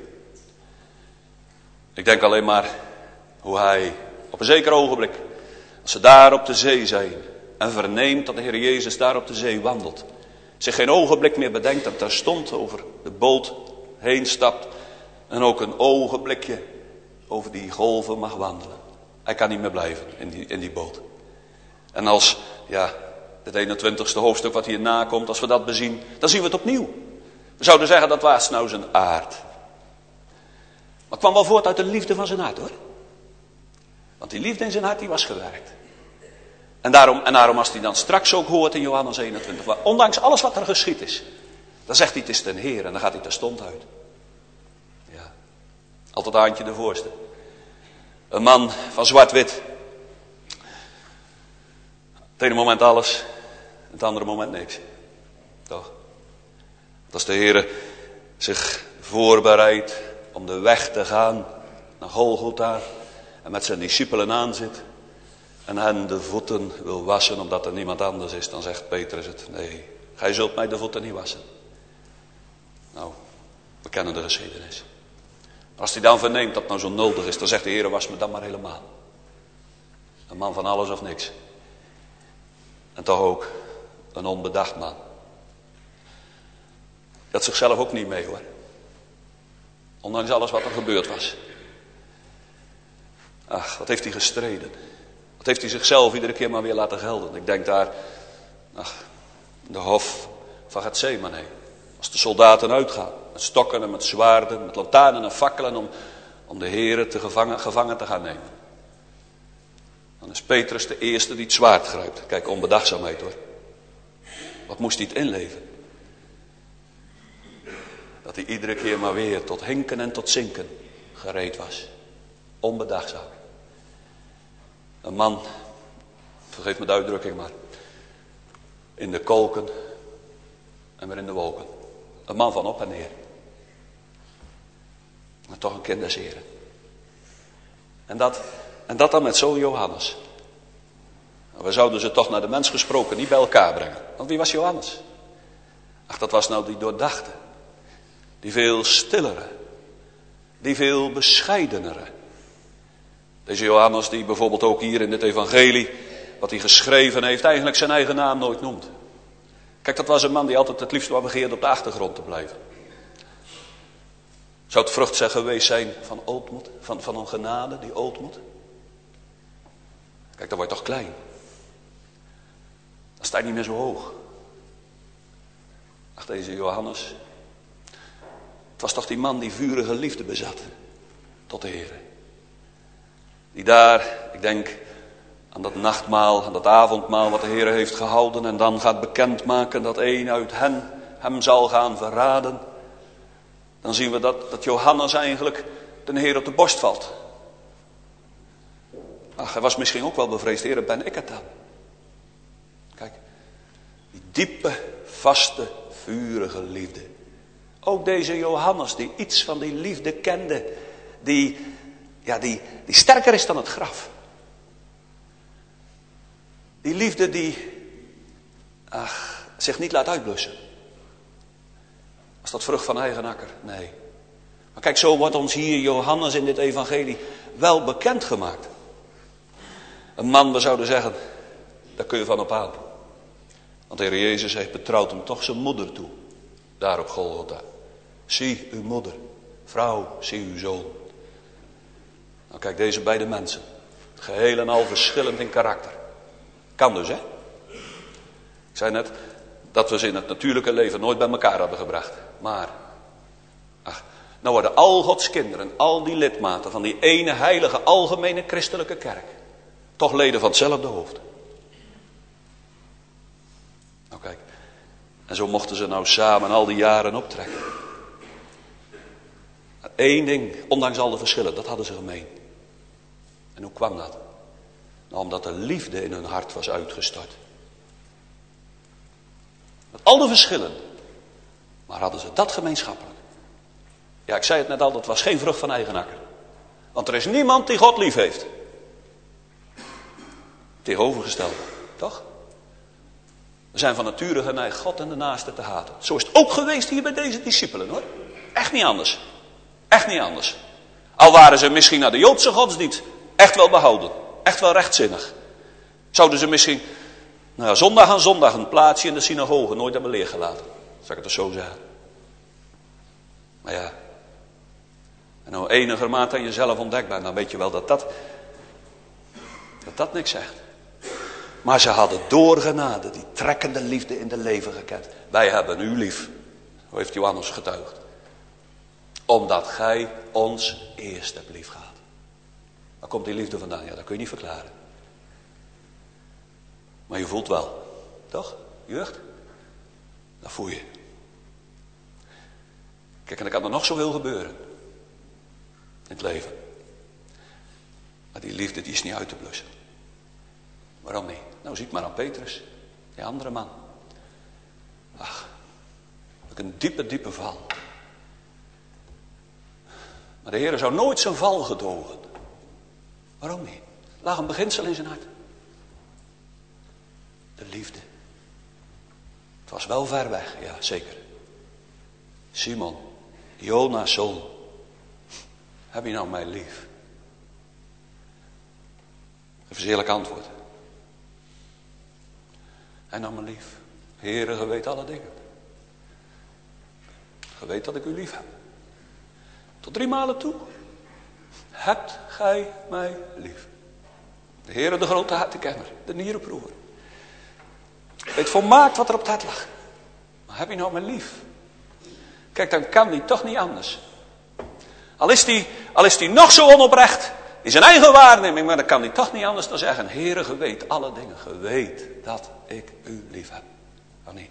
Ik denk alleen maar hoe hij op een zeker ogenblik, als ze daar op de zee zijn en verneemt dat de Heer Jezus daar op de zee wandelt, zich geen ogenblik meer bedenkt en terstond over de boot heen stapt en ook een ogenblikje over die golven mag wandelen. Hij kan niet meer blijven in die boot. En als, het 21ste hoofdstuk wat hierna komt, als we dat bezien, dan zien we het opnieuw. We zouden zeggen, dat was nou zijn aard. Maar het kwam wel voort uit de liefde van zijn hart, hoor. Want die liefde in zijn hart, die was gewerkt. En daarom als hij dan straks ook hoort in Johannes 21, ondanks alles wat er geschied is, dan zegt hij, het is ten Heer, en dan gaat hij terstond uit. Ja, altijd Aantje de voorste. Een man van zwart-wit. Het ene moment alles, het andere moment niks. Toch? Als de Heer zich voorbereidt om de weg te gaan naar Golgotha en met zijn discipelen aanzit en hen de voeten wil wassen omdat er niemand anders is, dan zegt Petrus het. Nee, gij zult mij de voeten niet wassen. Nou, we kennen de geschiedenis. Als hij dan verneemt dat het nou zo nodig is, dan zegt de Heer, was me dan maar helemaal. Een man van alles of niks. En toch ook een onbedacht man. Dat zichzelf ook niet mee, hoor. Ondanks alles wat er gebeurd was. Ach, wat heeft hij gestreden. Wat Dat heeft hij zichzelf iedere keer maar weer laten gelden. Ik denk daar, de hof van Getsemane. Als de soldaten uitgaan, met stokken en met zwaarden, met lantaarnen en fakkelen om de Here gevangen te gaan nemen. Dan is Petrus de eerste die het zwaard grijpt. Kijk, onbedachtzaamheid hoor. Wat moest hij het inleven? Dat hij iedere keer maar weer tot hinken en tot zinken gereed was. Onbedachtzaam. Een man, vergeef me de uitdrukking maar, in de kolken en weer in de wolken. Een man van op en neer. Maar toch een kind des Heren. En dat dan met zo'n Johannes. We zouden ze toch naar de mens gesproken niet bij elkaar brengen. Want wie was Johannes? Ach, dat was nou die doordachte. Die veel stillere. Die veel bescheidenere. Deze Johannes die bijvoorbeeld ook hier in dit evangelie, wat hij geschreven heeft, eigenlijk zijn eigen naam nooit noemt. Kijk, dat was een man die altijd het liefst wel begeerde op de achtergrond te blijven. Zou het vrucht geweest zijn van ootmoed, van een genade die ootmoed? Kijk, dan word je toch klein. Dan sta je niet meer zo hoog. Ach, deze Johannes. Het was toch die man die vurige liefde bezat tot de Heer. Die daar, ik denk aan dat nachtmaal, aan dat avondmaal wat de Heer heeft gehouden en dan gaat bekendmaken dat een uit hen hem zal gaan verraden. Dan zien we dat Johannes eigenlijk de Heer op de borst valt. Ach, hij was misschien ook wel bevreesd. Heer, ben ik het dan? Kijk, die diepe, vaste, vurige liefde. Ook deze Johannes die iets van die liefde kende. Die sterker is dan het graf. Die liefde die zich niet laat uitblussen. Als dat vrucht van eigen akker? Nee. Maar kijk, zo wordt ons hier Johannes in dit evangelie wel bekendgemaakt. Een man, we zouden zeggen, daar kun je van op aan. Want de Heer Jezus heeft betrouwd hem toch zijn moeder toe. Daar op Golgotha. Zie uw moeder. Vrouw, zie uw zoon. Nou kijk, deze beide mensen. Geheel en al verschillend in karakter. Kan dus, hè? Ik zei net dat we ze in het natuurlijke leven nooit bij elkaar hadden gebracht. Maar, nou worden al Gods kinderen, al die lidmaten van die ene heilige algemene christelijke kerk, toch leden van hetzelfde hoofd. Nou kijk, en zo mochten ze nou samen al die jaren optrekken. Eén ding, ondanks al de verschillen, dat hadden ze gemeen. En hoe kwam dat? Nou, omdat de liefde in hun hart was uitgestort. Met al de verschillen. Maar hadden ze dat gemeenschappelijk. Ja, ik zei het net al, dat was geen vrucht van eigen akker. Want er is niemand die God lief heeft. Tegenovergesteld, toch? We zijn van nature geneigd God en de naaste te haten. Zo is het ook geweest hier bij deze discipelen, hoor. Echt niet anders. Echt niet anders. Al waren ze misschien naar de Joodse godsdienst echt wel behouden. Echt wel rechtzinnig. Zouden ze misschien zondag aan zondag een plaatsje in de synagoge nooit hebben leergelaten. Zal ik het dus zo zeggen. Maar ja. En nou enigermate aan jezelf ontdekt bent, dan weet je wel dat niks zegt. Maar ze hadden door genade die trekkende liefde in de leven gekend. Wij hebben u lief. Zo heeft Johannes getuigd. Omdat gij ons eerst hebt lief gehad. Waar komt die liefde vandaan? Ja, dat kun je niet verklaren. Maar je voelt wel. Toch? Jeugd? Dat voel je. Kijk, en er kan er nog zoveel gebeuren. In het leven. Maar die liefde die is niet uit te blussen. Waarom niet? Nou, zie ik maar aan Petrus. Die andere man. Ach. Een diepe, diepe val. Maar de Heer zou nooit zijn val gedogen. Waarom niet? Lag een beginsel in zijn hart. De liefde. Het was wel ver weg, ja zeker. Simon, Jona's zoon. Heb je nou mij lief? Geef eens eerlijk antwoord. En nou me lief. Heere, ge weet alle dingen. Ge weet dat ik u lief heb. Tot 3 malen toe. Hebt gij mij lief? De Heere, de grote hartenkenner, de nierenproever. Weet volmaakt wat er op het hart lag. Maar heb je nou me lief? Kijk, dan kan die toch niet anders. Al is die nog zo onoprecht in zijn eigen waarneming, maar dan kan hij toch niet anders dan zeggen: Heere, ge weet alle dingen, ge weet dat ik u lief heb. Oh nee.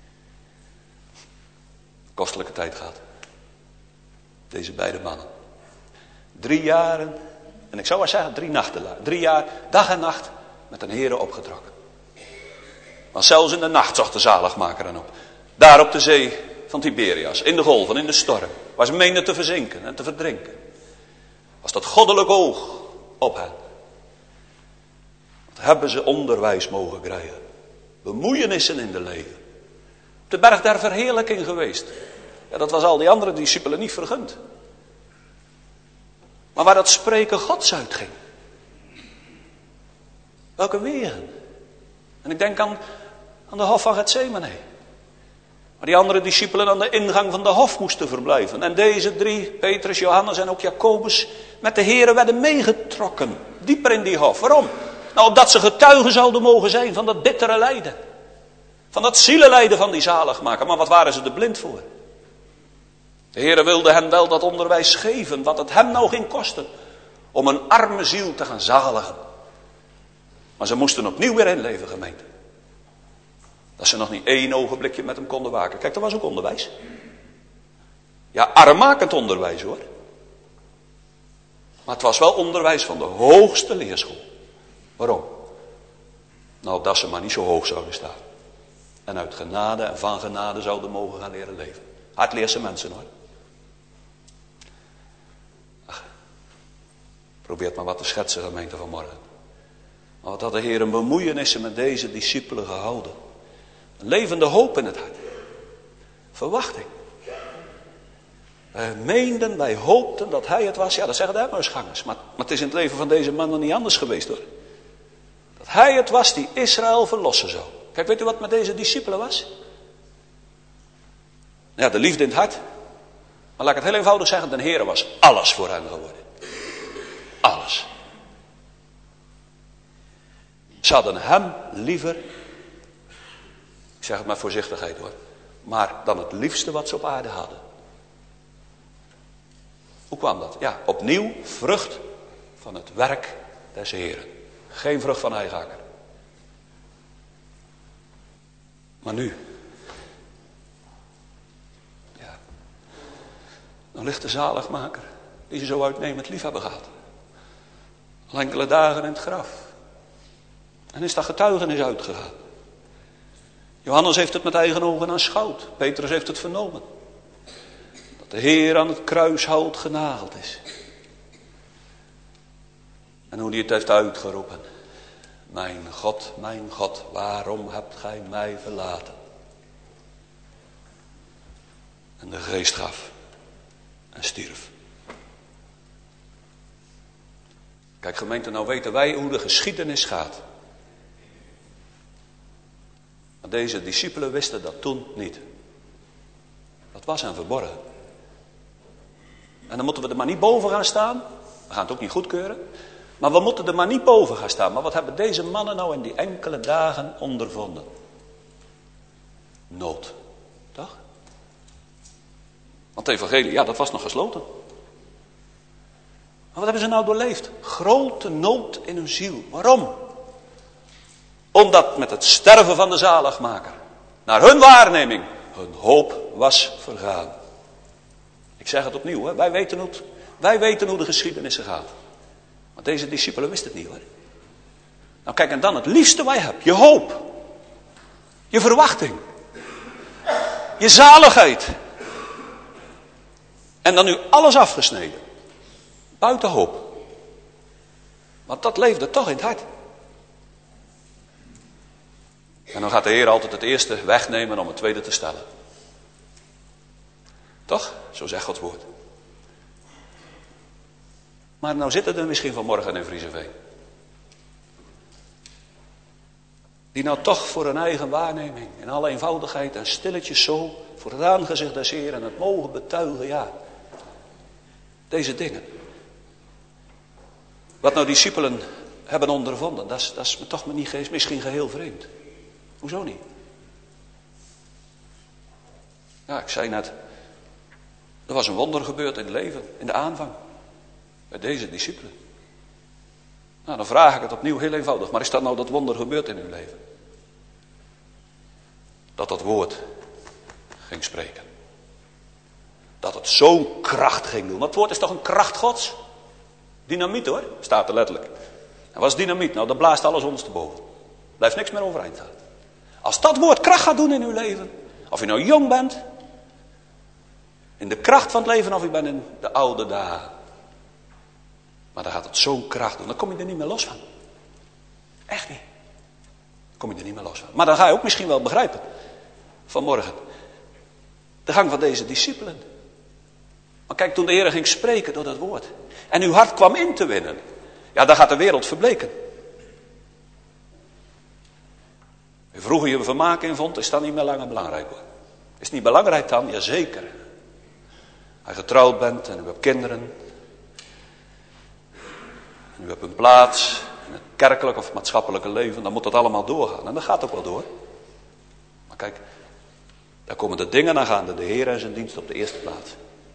Kostelijke tijd gehad. Deze beide mannen. 3 jaren, en ik zou maar zeggen 3 nachten lang. 3 jaar, dag en nacht, met een Heere opgetrokken. Want zelfs in de nacht zocht de zaligmaker hen op. Daar op de zee van Tiberias, in de golven, in de storm, waar ze meenden te verzinken en te verdrinken, was dat goddelijk oog op hen. Wat hebben ze onderwijs mogen krijgen. Bemoeienissen in de leven. Op de berg der verheerlijking geweest. Ja, dat was al die andere discipelen niet vergund. Maar waar dat spreken Gods uitging. Welke wegen. En ik denk aan de hof van Getsemane. Waar die andere discipelen aan de ingang van de hof moesten verblijven. En deze 3, Petrus, Johannes en ook Jacobus, met de Heere werden meegetrokken. Dieper in die hof. Waarom? Nou, opdat ze getuigen zouden mogen zijn van dat bittere lijden. Van dat zielenlijden van die zaligmaker. Maar wat waren ze er blind voor? De Heere wilde hen wel dat onderwijs geven, wat het hem nou ging kosten. Om een arme ziel te gaan zaligen. Maar ze moesten opnieuw weer inleven, gemeente. Dat ze nog niet 1 ogenblikje met hem konden waken. Kijk, dat was ook onderwijs. Ja, armmakend onderwijs hoor. Maar het was wel onderwijs van de hoogste leerschool. Waarom? Nou, dat ze maar niet zo hoog zouden staan. En uit genade en van genade zouden mogen gaan leren leven. Hardleerse mensen hoor. Ach, probeer het maar wat te schetsen, gemeente vanmorgen. Maar wat had de Heer een bemoeienissen met deze discipelen gehouden. Een levende hoop in het hart. Verwachting. Wij meenden, wij hoopten dat hij het was. Ja, dat zeggen de Emmausgangers. Maar het is in het leven van deze man nog niet anders geweest hoor. Dat hij het was die Israël verlossen zou. Kijk, weet u wat met deze discipelen was? Ja, de liefde in het hart. Maar laat ik het heel eenvoudig zeggen. De Heer was alles voor hen geworden. Alles. Ze hadden hem liever. Ik zeg het met voorzichtigheid hoor. Maar dan het liefste wat ze op aarde hadden. Hoe kwam dat? Ja, opnieuw vrucht van het werk des Heeren. Geen vrucht van eigen akker. Maar nu. Ja. Dan ligt de zaligmaker. Die ze zo uitnemend lief hebben gehad. Al enkele dagen in het graf. En is dat getuigenis uitgegaan. Johannes heeft het met eigen ogen aanschouwd. Petrus heeft het vernomen. Dat de Heer aan het kruishout genageld is. En hoe hij het heeft uitgeroepen. Mijn God, waarom hebt gij mij verlaten? En de geest gaf. En stierf. Kijk gemeente, nou weten wij hoe de geschiedenis gaat. Maar deze discipelen wisten dat toen niet. Dat was hen verborgen. En dan moeten we er maar niet boven gaan staan. We gaan het ook niet goedkeuren. Maar we moeten er maar niet boven gaan staan. Maar wat hebben deze mannen nou in die enkele dagen ondervonden? Nood. Toch? Want het evangelie, ja, dat was nog gesloten. Maar wat hebben ze nou doorleefd? Grote nood in hun ziel. Waarom? Omdat met het sterven van de zaligmaker, naar hun waarneming, hun hoop was vergaan. Ik zeg het opnieuw, hè? Wij weten hoe de geschiedenis gaat. Maar deze discipelen wisten het niet hoor. Nou kijk, en dan het liefste wat je hebt. Je hoop. Je verwachting. Je zaligheid. En dan nu alles afgesneden. Buiten hoop. Want dat leefde toch in het hart. En dan gaat de Heer altijd het eerste wegnemen om het tweede te stellen. Toch? Zo zegt Gods woord. Maar nou zitten er misschien vanmorgen in Vriezenveen. Die nou toch voor hun eigen waarneming, in alle eenvoudigheid en stilletjes zo, voor het aangezicht des Heeren het mogen betuigen, ja. Deze dingen. Wat nou discipelen hebben ondervonden. Dat is me toch misschien geheel vreemd. Hoezo niet? Ja, ik zei net, er was een wonder gebeurd in het leven, in de aanvang. Bij deze discipelen. Nou, dan vraag ik het opnieuw heel eenvoudig. Maar is dat nou dat wonder gebeurd in uw leven? Dat dat woord ging spreken. Dat het zo'n kracht ging doen. Want het woord is toch een kracht Gods? Dynamiet hoor, staat er letterlijk. En wat is dynamiet? Nou, dat blaast alles ondersteboven. Blijft niks meer overeind staan. Als dat woord kracht gaat doen in uw leven. Of u nou jong bent. In de kracht van het leven of u bent in de oude dagen. Maar dan gaat het zo'n kracht doen. Dan kom je er niet meer los van. Echt niet. Dan kom je er niet meer los van. Maar dan ga je ook misschien wel begrijpen. Vanmorgen. De gang van deze discipelen. Maar kijk, toen de Heer ging spreken door dat woord. En uw hart kwam in te winnen. Ja, dan gaat de wereld verbleken. Hoe vroeger je vermaak in vond, is dat niet meer langer belangrijk hoor. Is het niet belangrijk dan? Jazeker. Als je getrouwd bent en u hebt kinderen. En u hebt een plaats in het kerkelijk of maatschappelijke leven. Dan moet dat allemaal doorgaan. En dat gaat ook wel door. Maar kijk, daar komen de dingen aan gaande. De Heer en zijn dienst op de eerste plaats.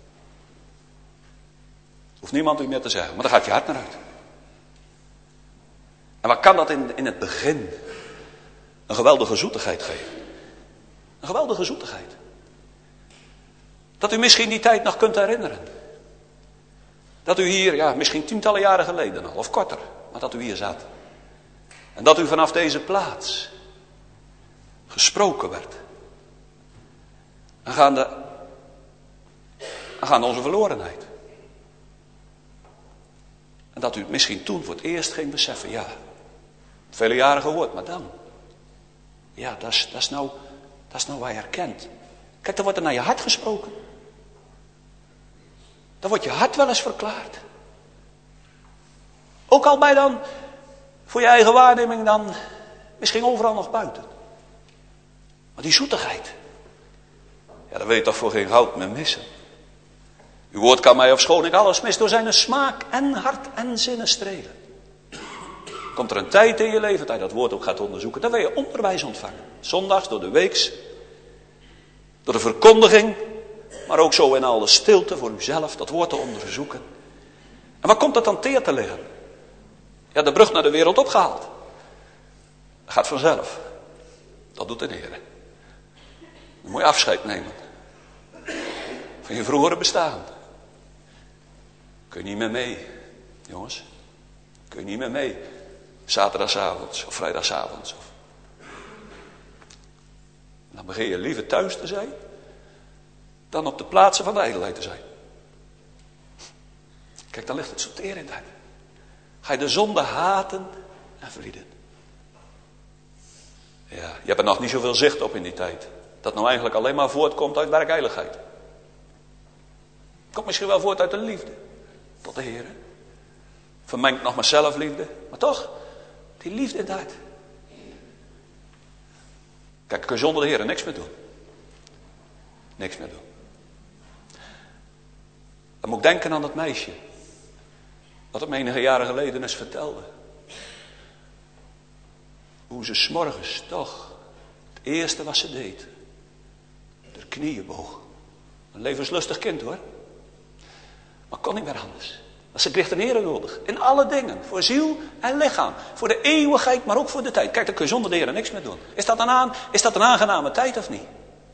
Hoeft niemand u meer te zeggen. Maar dan gaat je hart naar uit. En wat kan dat in het begin? Een geweldige zoetigheid geven. Een geweldige zoetigheid. Dat u misschien die tijd nog kunt herinneren. Dat u hier, ja, misschien tientallen jaren geleden al, of korter. Maar dat u hier zat. En dat u vanaf deze plaats gesproken werd. Aangaande onze verlorenheid. En dat u het misschien toen voor het eerst ging beseffen, ja, vele jaren gehoord, maar dan. Ja, dat is nou waar je herkent. Kijk, dan wordt er naar je hart gesproken. Dan wordt je hart wel eens verklaard. Ook al bij dan, voor je eigen waarneming dan, misschien overal nog buiten. Maar die zoetigheid. Ja, dat weet je toch voor geen goud meer missen. Uw woord kan mij, ofschoon ik alles mis, door zijn smaak en hart en zinnen strelen. Komt er een tijd in je leven dat je dat woord ook gaat onderzoeken. Dan wil je onderwijs ontvangen. Zondags, door de weeks. Door de verkondiging. Maar ook zo in alle stilte voor uzelf dat woord te onderzoeken. En waar komt dat dan teer te liggen? Ja, de brug naar de wereld opgehaald. Dat gaat vanzelf. Dat doet de Heer. Dan moet je afscheid nemen. Van je vroegere bestaan. Kun je niet meer mee, jongens. Kun je niet meer mee. Zaterdagavond of vrijdagavond. Dan begin je liever thuis te zijn. Dan op de plaatsen van de ijdelheid te zijn. Kijk, dan ligt het zo teer in het hart. Ga je de zonde haten en verlieden. Ja, je hebt er nog niet zoveel zicht op in die tijd. Dat nou eigenlijk alleen maar voortkomt uit werkheiligheid. Komt misschien wel voort uit de liefde. Tot de Heer. Vermengt nog maar zelfliefde. Maar toch, die liefde in het hart. Kijk, kun je zonder de Heer niks meer doen. Niks meer doen. Dan moet ik denken aan dat meisje. Wat hem enige jaren geleden eens vertelde. Hoe ze 's morgens toch het eerste wat ze deed. De knieën boog. Een levenslustig kind hoor. Maar kon niet meer anders. Want ze kreeg de Heer nodig. In alle dingen. Voor ziel en lichaam. Voor de eeuwigheid, maar ook voor de tijd. Kijk, dan kun je zonder de Heer niks meer doen. Is dat een aangename tijd of niet?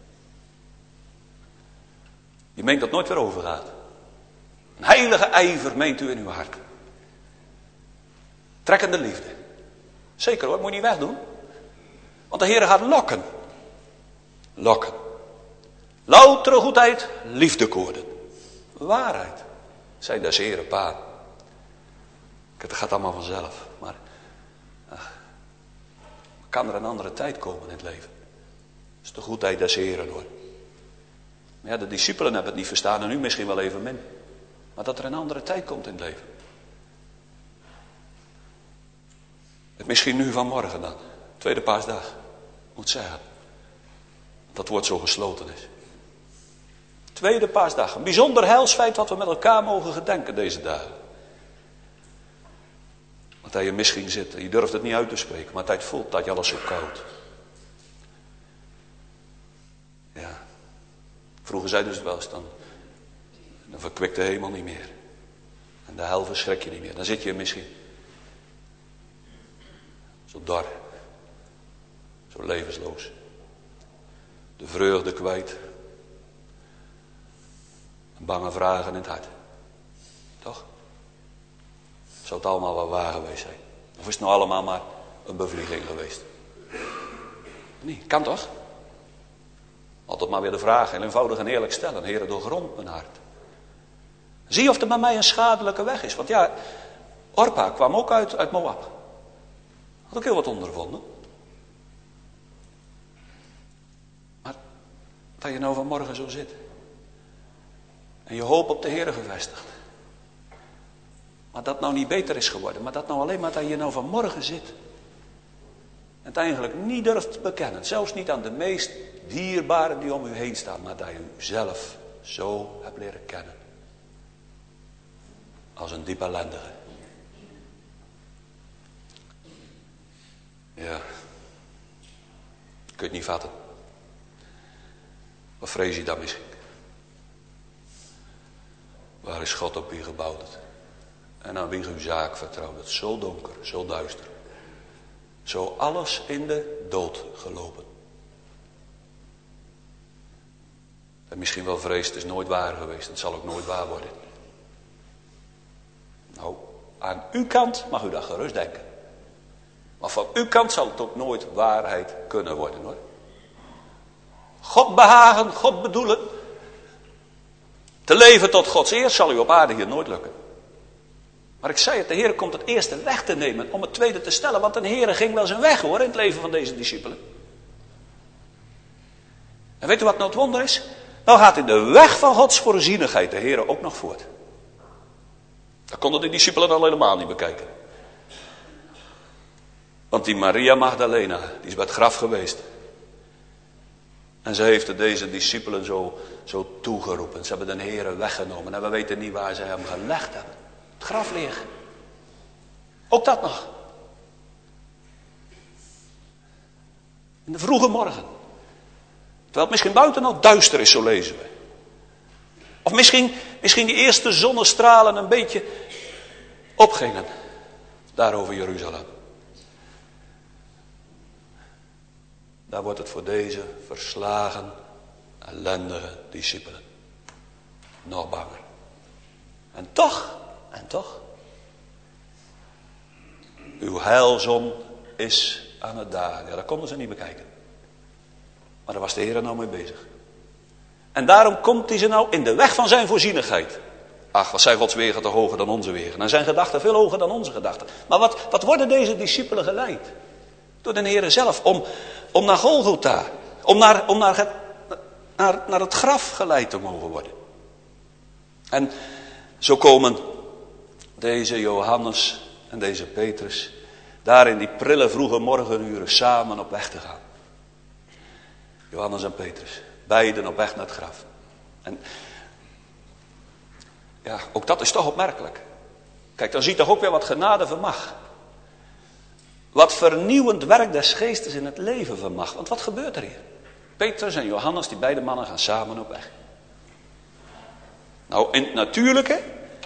Je meent dat nooit weer overgaat. Een heilige ijver meent u in uw hart. Trekkende liefde. Zeker hoor, moet je niet wegdoen. Want de Heer gaat lokken. Lokken. Loutere goedheid, liefdekoorden. Waarheid. Zijn des Heeren paden. Kijk, dat gaat allemaal vanzelf. Maar kan er een andere tijd komen in het leven? Dat is de goedheid des Heeren hoor. Maar ja, de discipelen hebben het niet verstaan en u misschien wel even min. Maar dat er een andere tijd komt in het leven. Het misschien nu vanmorgen dan. Tweede paasdag. Moet zeggen. Dat woord zo gesloten is. Tweede paasdag. Een bijzonder heilsfeit wat we met elkaar mogen gedenken deze dagen. Want Dat je misschien zit en je durft het niet uit te spreken, maar dat je voelt dat je alles zo koud. Ja. Vroeger zeiden ze het wel eens, dan verkwikt de hemel niet meer. En de hel verschrik je niet meer. Dan zit je misschien zo dar, zo levensloos. De vreugde kwijt. Bange vragen in het hart. Toch? Zou het allemaal wel waar geweest zijn? Of is het nou allemaal maar een bevlieging geweest? Nee, kan toch? Altijd maar weer de vraag heel eenvoudig en eerlijk stellen. Heere, doorgrond mijn hart. Zie of er bij mij een schadelijke weg is. Want ja, Orpa kwam ook uit Moab. Had ook heel wat ondervonden. Maar dat je nou vanmorgen zo zit. En je hoop op de Heere gevestigd. Maar dat nou niet beter is geworden. Maar dat nou alleen maar dat je nou vanmorgen zit. En het eigenlijk niet durft te bekennen. Zelfs niet aan de meest dierbaren die om u heen staan. Maar dat je uzelf zo hebt leren kennen. Als een diep ellendige. Ja. Kun je het niet vatten. Wat vrees je dan misschien? Waar is God op wie gebouwd het? En aan wie uw zaak vertrouwt het? Zo donker, zo duister. Zo alles in de dood gelopen. En misschien wel vrees, het is nooit waar geweest. Het zal ook nooit waar worden. Nou, aan uw kant mag u dat gerust denken. Maar van uw kant zal het ook nooit waarheid kunnen worden, hoor. God behagen, God bedoelen. Te leven tot Gods eer zal u op aarde hier nooit lukken. Maar ik zei het, de Heer komt het eerste weg te nemen om het tweede te stellen. Want de Heer ging wel zijn weg, hoor, in het leven van deze discipelen. En weet u wat nou het wonder is? Nou gaat in de weg van Gods voorzienigheid de Heer ook nog voort. Dat konden de discipelen al helemaal niet bekijken. Want die Maria Magdalena, die is bij het graf geweest. En ze heeft deze discipelen zo toegeroepen. Ze hebben de Heer weggenomen. En we weten niet waar ze hem gelegd hebben. Het graf leeg. Ook dat nog. In de vroege morgen. Terwijl het misschien buiten nog duister is, zo lezen we. Of misschien die eerste zonnestralen een beetje opgingen. Daar over Jeruzalem. Daar wordt het voor deze verslagen, ellendige discipelen nog banger. En toch, uw heilzon is aan het dagen. Ja, dat konden ze niet bekijken. Maar daar was de Heer nou mee bezig. En daarom komt hij ze nou in de weg van zijn voorzienigheid. Ach, wat zijn Gods wegen toch hoger dan onze wegen. En zijn gedachten veel hoger dan onze gedachten. Maar wat worden deze discipelen geleid? Door de Heer zelf. Om naar Golgotha. Om naar het graf geleid te mogen worden. En zo komen deze Johannes en deze Petrus daar in die prille vroege morgenuren samen op weg te gaan. Johannes en Petrus. Beiden op weg naar het graf. En ja, ook dat is toch opmerkelijk. Kijk, dan ziet toch ook weer wat genade vermag. Wat vernieuwend werk des geestes in het leven vermag. Want wat gebeurt er hier? Petrus en Johannes, die beide mannen gaan samen op weg. Nou, in het natuurlijke,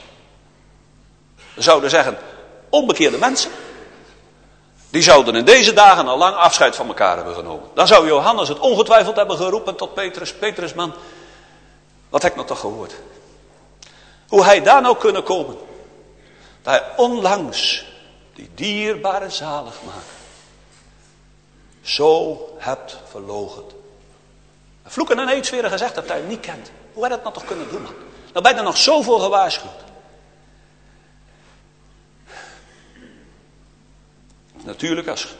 we zouden zeggen, onbekeerde mensen. Die zouden in deze dagen al lang afscheid van elkaar hebben genomen. Dan zou Johannes het ongetwijfeld hebben geroepen tot Petrus. Petrus, man, wat heb ik nou toch gehoord? Hoe hij daar nou kunnen komen. Dat hij onlangs die dierbare zaligmaker zo hebt verloochend. Vloeken en eetzweren gezegd dat hij hem niet kent. Hoe had hij dat nou toch kunnen doen, man? Nou ben je er nog zoveel gewaarschuwd. Natuurlijk, als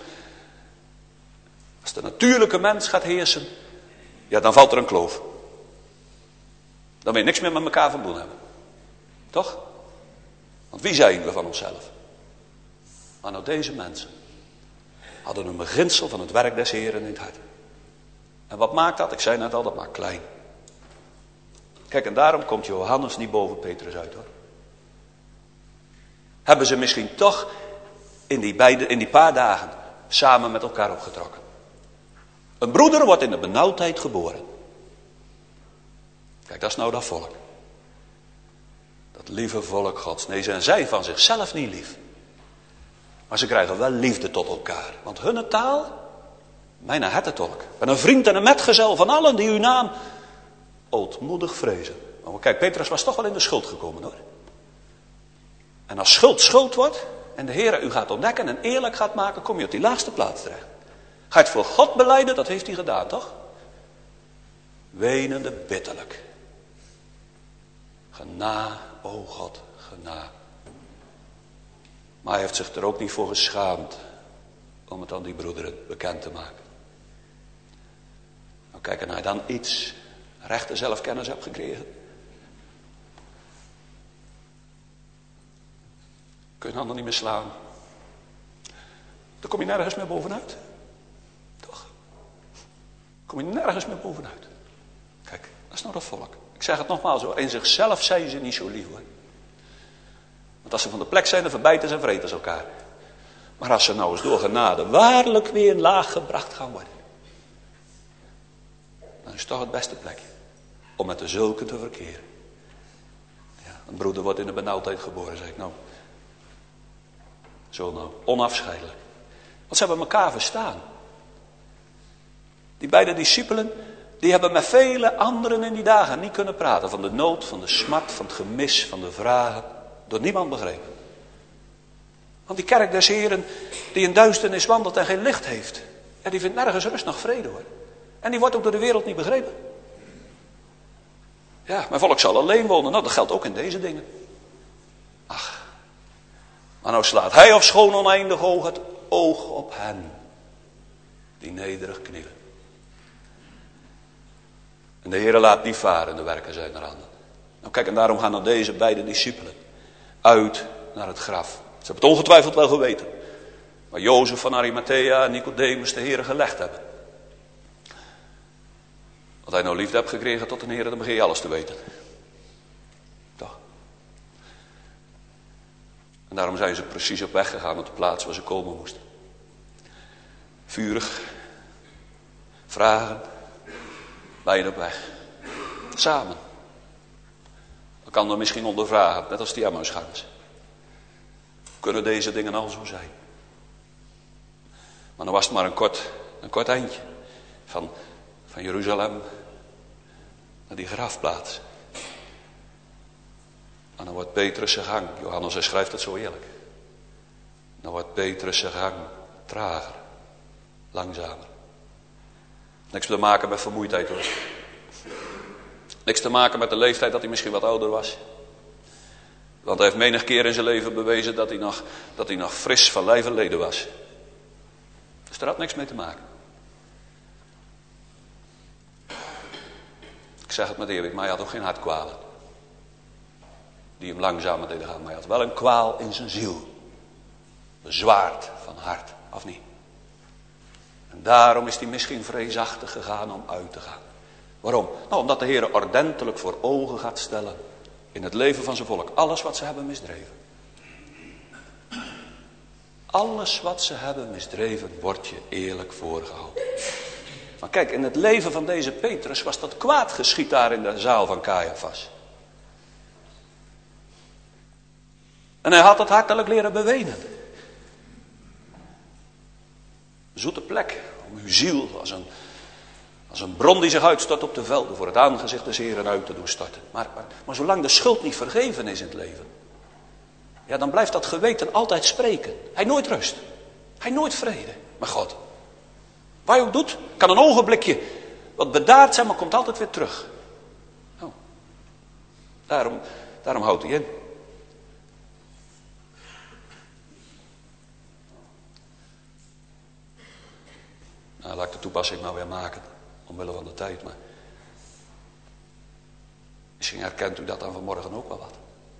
de natuurlijke mens gaat heersen, ja, dan valt er een kloof. Dan wil je niks meer met elkaar van doen hebben. Toch? Want wie zijn we van onszelf? Maar nou, deze mensen hadden een beginsel van het werk des Heeren in het hart. En wat maakt dat? Ik zei net al, dat maakt klein. Kijk, en daarom komt Johannes niet boven Petrus uit, hoor. Hebben ze misschien toch in die paar dagen samen met elkaar opgetrokken. Een broeder wordt in de benauwdheid geboren. Kijk, dat is nou dat volk. Dat lieve volk Gods. Nee, ze zijn van zichzelf niet lief. Maar ze krijgen wel liefde tot elkaar. Want hun taal, mijn hertentolk. Ik ben een vriend en een metgezel van allen die uw naam ootmoedig vrezen. Maar kijk, Petrus was toch wel in de schuld gekomen hoor. En als schuld wordt en de Heer u gaat ontdekken en eerlijk gaat maken, kom je op die laagste plaats terecht. Ga je het voor God belijden, dat heeft hij gedaan toch? Wenende bitterlijk. Gena, o God, gena. Maar hij heeft zich er ook niet voor geschaamd om het aan die broederen bekend te maken. Nou kijk, en hij dan iets rechte zelfkennis hebt gekregen. Kun je handen niet meer slaan. Dan kom je nergens meer bovenuit. Toch? Kom je nergens meer bovenuit. Kijk, dat is nou dat volk. Ik zeg het nogmaals hoor. In zichzelf zijn ze niet zo lief hoor. Want als ze van de plek zijn, dan verbijten ze en vreten ze elkaar. Maar als ze nou eens door genade waarlijk weer laag gebracht gaan worden. Dan is het toch het beste plekje. Om met de zulken te verkeren. Ja, een broeder wordt in de benauwdheid geboren, zeg ik nou. Zo nou, onafscheidelijk. Want ze hebben elkaar verstaan. Die beide discipelen, die hebben met vele anderen in die dagen niet kunnen praten. Van de nood, van de smart, van het gemis, van de vragen. Door niemand begrepen. Want die kerk des Heren, die in duisternis wandelt en geen licht heeft. Ja, die vindt nergens rust, nog vrede hoor. En die wordt ook door de wereld niet begrepen. Ja, mijn volk zal alleen wonen. Nou, dat geldt ook in deze dingen. Ach. Maar nou slaat hij of schoon oneindig hoog het oog op hen. Die nederig knielen. En de Heer laat niet varen, de werken zijn er handen. Nou kijk, en daarom gaan dan deze beide discipelen uit naar het graf. Ze hebben het ongetwijfeld wel geweten. Waar Jozef van Arimathea en Nicodemus de Heer gelegd hebben. Als hij nou liefde hebt gekregen tot de Heer, dan begin je alles te weten. Toch? En daarom zijn ze precies op weg gegaan op de plaats waar ze komen moesten. Vurig. Vragen. Beide op weg. Samen. Dan kan er misschien ondervragen, net als die Emmausgangers. Kunnen deze dingen al zo zijn? Maar dan was het maar een kort eindje. Van Jeruzalem naar die grafplaats. En dan wordt Petrus zijn gang. Johannes hij schrijft het zo eerlijk. Dan wordt Petrus zijn gang trager. Langzamer. Niks te maken met vermoeidheid hoor. Niks te maken met de leeftijd dat hij misschien wat ouder was. Want hij heeft menig keer in zijn leven bewezen dat hij nog fris van lijf en leden was. Dus daar had niks mee te maken. Ik zeg het met eerlijk, maar hij had ook geen hartkwalen. Die hem langzamer deden gaan. Maar hij had wel een kwaal in zijn ziel. Bezwaard van hart, of niet? En daarom is hij misschien vreesachtig gegaan om uit te gaan. Waarom? Nou, omdat de Heer ordentelijk voor ogen gaat stellen. In het leven van zijn volk. Alles wat ze hebben misdreven. Alles wat ze hebben misdreven wordt je eerlijk voorgehouden. Maar kijk, in het leven van deze Petrus was dat kwaad geschied daar in de zaal van Caiaphas. En hij had het hartelijk leren bewenen. Zoete plek om uw ziel als een bron die zich uitstort op de velden voor het aangezicht des Heeren uit te doen storten. Maar zolang de schuld niet vergeven is in het leven. Ja, dan blijft dat geweten altijd spreken. Hij nooit rust. Hij nooit vrede. Maar God. Wat je ook doet, kan een ogenblikje wat bedaard zijn, maar komt altijd weer terug. Oh. Daarom houdt hij in. Nou, laat ik de toepassing maar weer maken. Omwille van de tijd, maar misschien herkent u dat dan vanmorgen ook wel wat.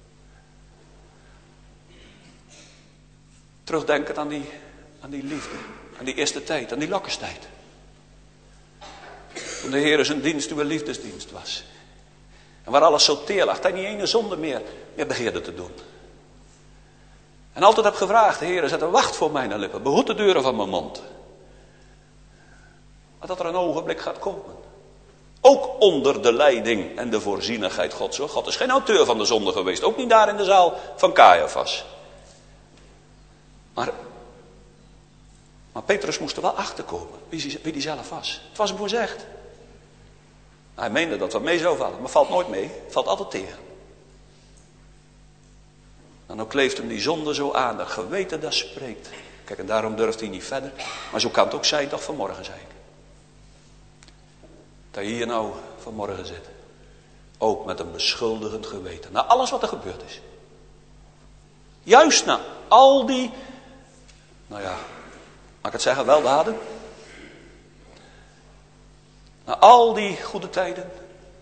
Terugdenkend aan die liefde, aan die eerste tijd, aan die lokkerstijd. Toen de Heer zijn dienst uw liefdesdienst was. En waar alles zo teer lag, hij niet ene zonde meer begeerde te doen. En altijd heb gevraagd, Heere, zet een wacht voor mijn lippen. Behoed de deuren van mijn mond. Maar dat er een ogenblik gaat komen. Ook onder de leiding en de voorzienigheid Gods. Hoor. God is geen auteur van de zonde geweest. Ook niet daar in de zaal van Caiaphas. Maar Petrus moest er wel achterkomen. Wie die zelf was. Het was hem voorzegd. Hij meende dat wat mee zou vallen. Maar valt nooit mee. Het valt altijd tegen. En dan kleeft hem die zonde zo aan. Dat geweten dat spreekt. Kijk, en daarom durft hij niet verder. Maar zo kan het ook zijn, toch vanmorgen zei ik. Dat je hier nou vanmorgen zit. Ook met een beschuldigend geweten. Na alles wat er gebeurd is. Juist na al die, mag ik het zeggen, weldaden. Na al die goede tijden.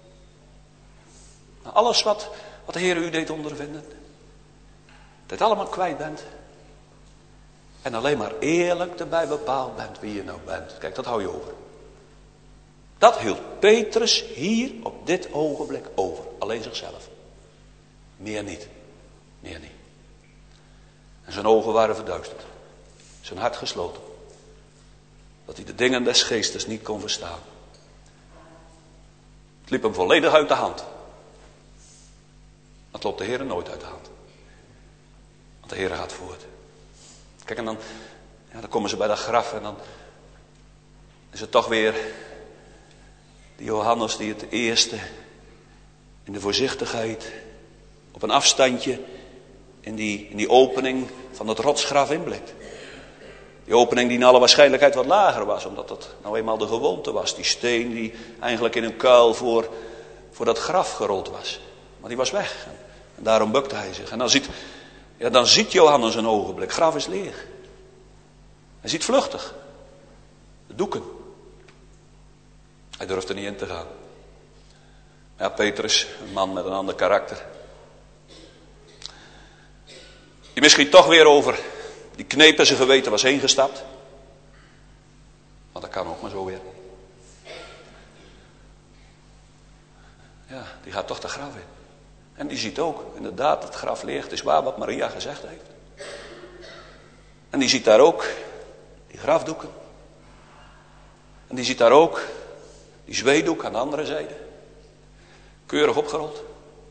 Na alles wat de Heer u deed ondervinden. Dat je het allemaal kwijt bent. En alleen maar eerlijk erbij bepaald bent wie je nou bent. Kijk, dat hou je over. Dat hield Petrus hier op dit ogenblik over. Alleen zichzelf. Meer niet. Meer niet. En zijn ogen waren verduisterd. Zijn hart gesloten. Dat hij de dingen des geestes niet kon verstaan. Het liep hem volledig uit de hand. Dat loopt de Heer nooit uit de hand. Want de Heer gaat voort. Kijk, en dan komen ze bij dat graf en dan is het toch weer die Johannes die het eerste in de voorzichtigheid op een afstandje in die opening van dat rotsgraf inblikt. Die opening die in alle waarschijnlijkheid wat lager was, omdat dat nou eenmaal de gewoonte was. Die steen die eigenlijk in een kuil voor dat graf gerold was. Maar die was weg en daarom bukte hij zich. En dan ziet Johannes een ogenblik, graf is leeg. Hij ziet vluchtig de doeken. Hij durft er niet in te gaan. Ja, Petrus, een man met een ander karakter. Die misschien toch weer over die kneep in zijn geweten was heen gestapt. Want dat kan ook maar zo weer. Ja, die gaat toch de graf in. En die ziet ook, inderdaad, het graf leeg. Het is waar wat Maria gezegd heeft. En die ziet daar ook die grafdoeken. En die ziet daar ook die zweedoek aan de andere zijde. Keurig opgerold.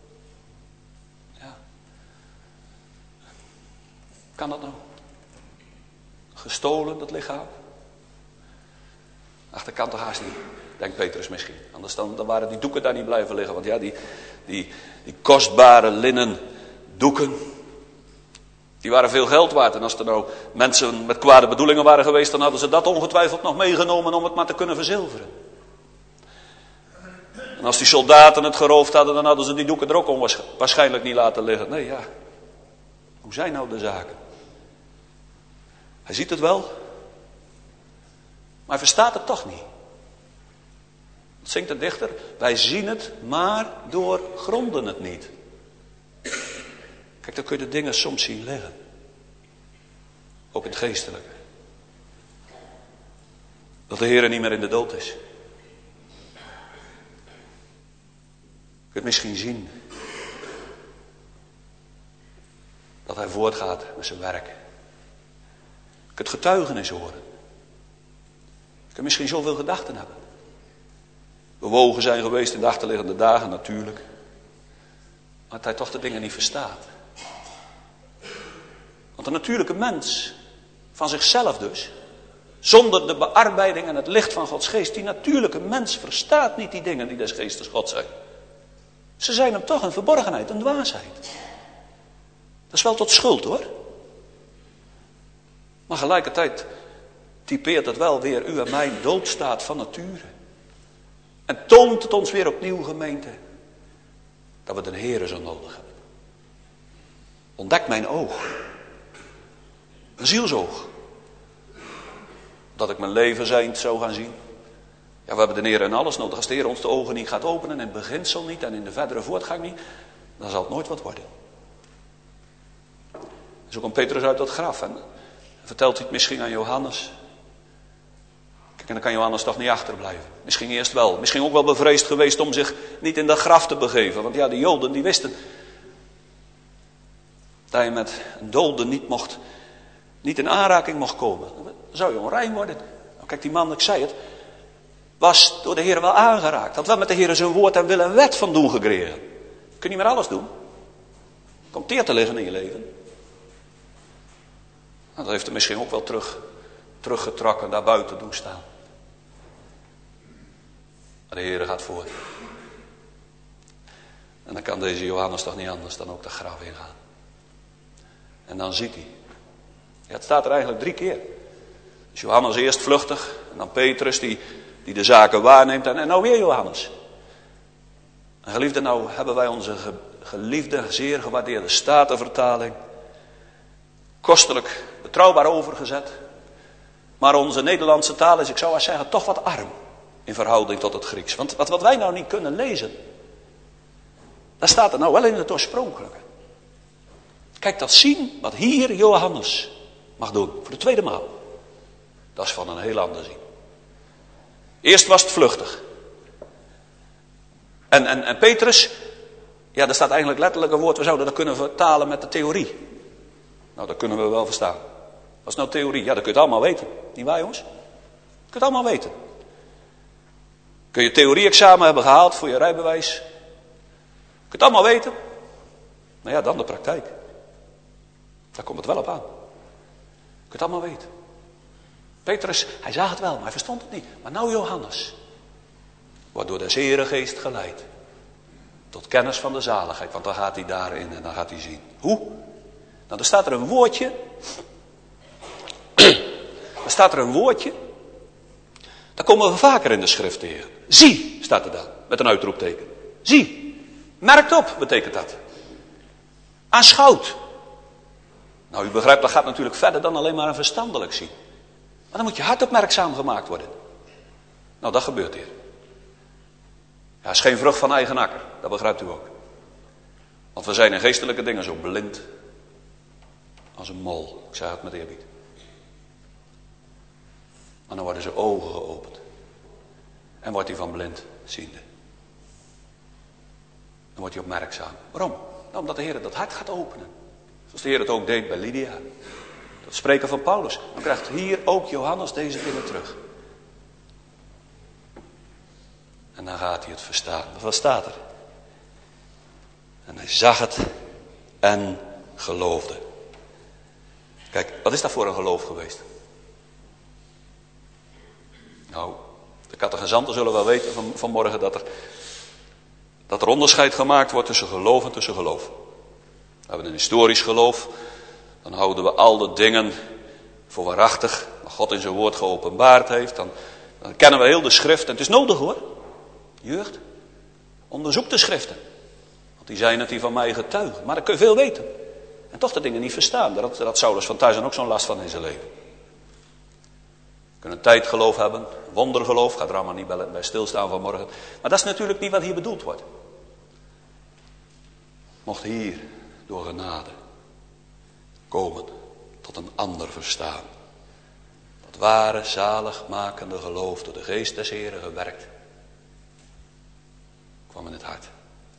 Ja. Kan dat nou? Gestolen, dat lichaam? Ach, dat kan toch haast niet, denkt Petrus misschien. Anders dan waren die doeken daar niet blijven liggen. Want ja, die kostbare linnen doeken, die waren veel geld waard. En als er nou mensen met kwade bedoelingen waren geweest, dan hadden ze dat ongetwijfeld nog meegenomen om het maar te kunnen verzilveren. En als die soldaten het geroofd hadden, dan hadden ze die doeken er ook waarschijnlijk niet laten liggen. Nee, ja. Hoe zijn nou de zaken? Hij ziet het wel, maar hij verstaat het toch niet. Wat zingt de dichter? Wij zien het, maar doorgronden het niet. Kijk, dan kun je de dingen soms zien liggen. Ook in het geestelijke. Dat de Heer niet meer in de dood is. Je kunt misschien zien dat hij voortgaat met zijn werk. Je kunt getuigenis horen. Je kunt misschien zoveel gedachten hebben. Bewogen zijn geweest in de achterliggende dagen natuurlijk. Maar dat hij toch de dingen niet verstaat. Want de natuurlijke mens, van zichzelf dus, zonder de bearbeiding en het licht van Gods geest, die natuurlijke mens verstaat niet die dingen die des geestes God zijn. Ze zijn hem toch een verborgenheid, een dwaasheid. Dat is wel tot schuld hoor. Maar gelijkertijd typeert het wel weer u en mijn doodstaat van nature. En toont het ons weer opnieuw, gemeente, dat we de Heere zo nodig hebben. Ontdek mijn oog. Een zielsoog. Dat ik mijn leven zijnd zou gaan zien. Ja, we hebben de Heer in alles nodig. Als de Heer ons de ogen niet gaat openen, in het beginsel niet en in de verdere voortgang niet, dan zal het nooit wat worden. Zo komt Petrus uit dat graf en vertelt hij het misschien aan Johannes. Kijk, en dan kan Johannes toch niet achterblijven. Misschien eerst wel. Misschien ook wel bevreesd geweest om zich niet in dat graf te begeven. Want ja, de Joden die wisten Dat je met een dode niet in aanraking mocht komen. Dan zou je onrein worden. Nou, kijk, die man, ik zei het, was door de Heer wel aangeraakt. Had wel met de Heer zijn woord en wil en wet van doen gekregen. Je kunt niet meer alles doen. Komt teer te liggen in je leven. Nou, dat heeft hem misschien ook wel teruggetrokken, daar buiten doen staan. Maar de Heer gaat voor. En dan kan deze Johannes toch niet anders dan ook de graf ingaan. En dan ziet hij. Ja, het staat er eigenlijk 3 keer. Dus Johannes eerst vluchtig. En dan Petrus die de zaken waarneemt. En nou weer Johannes. En geliefde, nou hebben wij onze geliefde, zeer gewaardeerde Statenvertaling kostelijk, betrouwbaar overgezet. Maar onze Nederlandse taal is, ik zou maar zeggen, toch wat arm in verhouding tot het Grieks. Want wat wij nou niet kunnen lezen, dat staat er nou wel in het oorspronkelijke. Kijk, dat zien wat hier Johannes mag doen, voor de tweede maal. Dat is van een heel ander zien. Eerst was het vluchtig. En Petrus, ja, daar staat eigenlijk letterlijk een woord, we zouden dat kunnen vertalen met de theorie. Nou, dat kunnen we wel verstaan. Wat is nou theorie? Ja, dat kun je het allemaal weten. Niet waar, jongens? Je kunt het allemaal weten. Kun je theorie-examen hebben gehaald voor je rijbewijs? Kun je het allemaal weten? Nou ja, dan de praktijk. Daar komt het wel op aan. Kun je het allemaal weten. Petrus, hij zag het wel, maar hij verstond het niet. Maar nou Johannes, wordt door de Heere Geest geleid. Tot kennis van de zaligheid, want dan gaat hij daarin en dan gaat hij zien. Hoe? Nou, dan staat er een woordje. Dan staat er een woordje. Daar komen we vaker in de schrift tegen. Zie, staat er dan, met een uitroepteken. Zie, merkt op, betekent dat. Aanschouwt. Nou, u begrijpt, dat gaat natuurlijk verder dan alleen maar een verstandelijk zien. Maar dan moet je hart opmerkzaam gemaakt worden. Nou, dat gebeurt hier. Ja, is geen vrucht van eigen akker, dat begrijpt u ook. Want we zijn in geestelijke dingen zo blind als een mol. Ik zeg het met eerbied. Maar dan worden zijn ogen geopend. En wordt hij van blind ziende. Dan wordt hij opmerkzaam. Waarom? Nou, omdat de Heer dat hart gaat openen. Zoals de Heer het ook deed bij Lydia. Dat spreken van Paulus. Dan krijgt hier ook Johannes deze dingen terug. En dan gaat hij het verstaan. Wat staat er? En hij zag het en geloofde. Kijk, wat is dat voor een geloof geweest? Nou, de catechizanten zullen wel weten vanmorgen dat er onderscheid gemaakt wordt tussen geloof en tussen geloof. We hebben een historisch geloof. Dan houden we al de dingen voor waarachtig. Wat God in zijn woord geopenbaard heeft. Dan kennen we heel de schrift. En het is nodig hoor. Jeugd. Onderzoek de schriften. Want die zijn het die van mij getuigen. Maar dan kun je veel weten. En toch de dingen niet verstaan. Daar had Saulus van Thuis ook zo'n last van in zijn leven. We kunnen tijdgeloof hebben. Wondergeloof. Gaat er allemaal niet bij stilstaan vanmorgen. Maar dat is natuurlijk niet wat hier bedoeld wordt. Mocht hier door genade komen tot een ander verstaan. Dat ware zaligmakende geloof door de geest des Heren gewerkt. Kwam in het hart.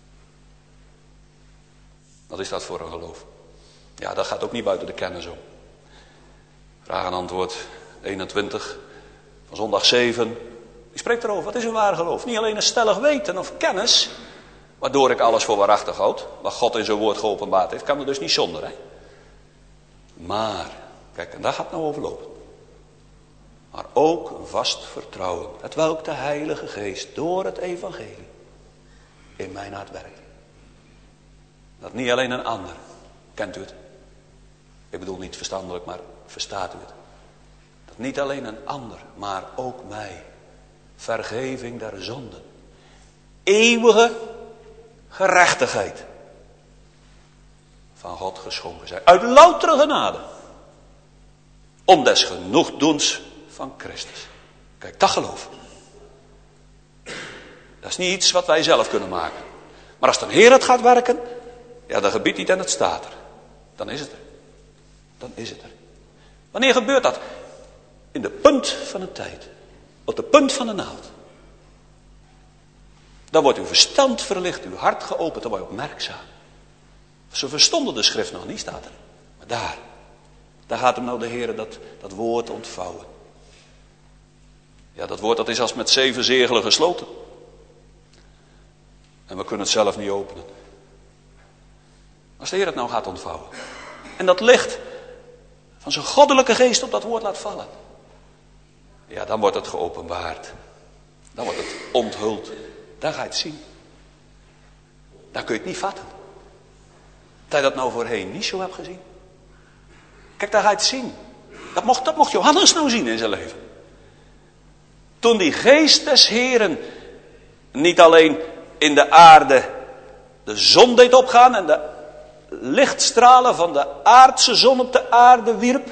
Wat is dat voor een geloof? Ja, dat gaat ook niet buiten de kennis om. Vraag en antwoord 21 van zondag 7. Die spreekt erover. Wat is een waar geloof? Niet alleen een stellig weten of kennis, waardoor ik alles voor waarachtig houd. Wat God in zijn woord geopenbaard heeft, kan er dus niet zonder. Hè? Maar, kijk, en daar gaat het nou over lopen. Maar ook een vast vertrouwen. Hetwelk de Heilige Geest door het evangelie in mijn hart werkt. Dat niet alleen een ander. Kent u het? Ik bedoel niet verstandelijk, maar verstaat u het? Dat niet alleen een ander, maar ook mij. Vergeving der zonden. Eeuwige gerechtigheid. Van God geschonken zijn. Uit loutere genade. Om des genoegdoens van Christus. Kijk, dat geloof. Dat is niet iets wat wij zelf kunnen maken. Maar als de Heer het gaat werken, ja, dan gebiedt hij het en het staat er. Dan is het er. Dan is het er. Wanneer gebeurt dat? In de punt van een tijd. Op de punt van de naald. Dan wordt uw verstand verlicht, uw hart geopend, dan word je opmerkzaam. Ze verstonden de schrift nog niet, staat er. Maar daar gaat hem nou de Heer dat woord ontvouwen. Ja, dat woord dat is als met 7 zegelen gesloten. En we kunnen het zelf niet openen. Als de Heer het nou gaat ontvouwen. En dat licht van zijn goddelijke geest op dat woord laat vallen. Ja, dan wordt het geopenbaard. Dan wordt het onthuld. Dan ga je het zien. Dan kun je het niet vatten. Dat je dat nou voorheen niet zo hebt gezien. Kijk, daar ga je het zien. Dat mocht Johannes nou zien in zijn leven. Toen die geest des Heren niet alleen in de aarde de zon deed opgaan en de lichtstralen van de aardse zon op de aarde wierp.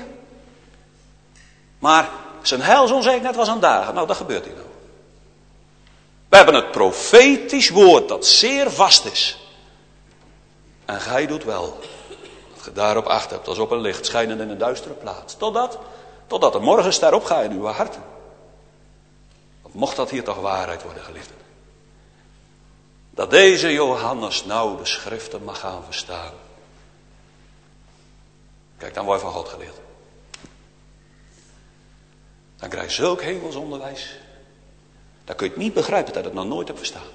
Maar zijn heilzon, zei ik net, was aan dagen. Nou, dat gebeurt hier nou. We hebben het profetisch woord dat zeer vast is. En gij doet wel. Dat je daarop acht hebt als op een licht schijnend in een duistere plaats. Totdat de morgenster opgaat in uw harten. Wat mocht dat hier toch waarheid worden, geliefden. Dat deze Johannes nou de schriften mag gaan verstaan. Kijk, dan word je van God geleerd. Dan krijg je zulk hemelsonderwijs. Dan kun je het niet begrijpen dat je het nog nooit hebt verstaan.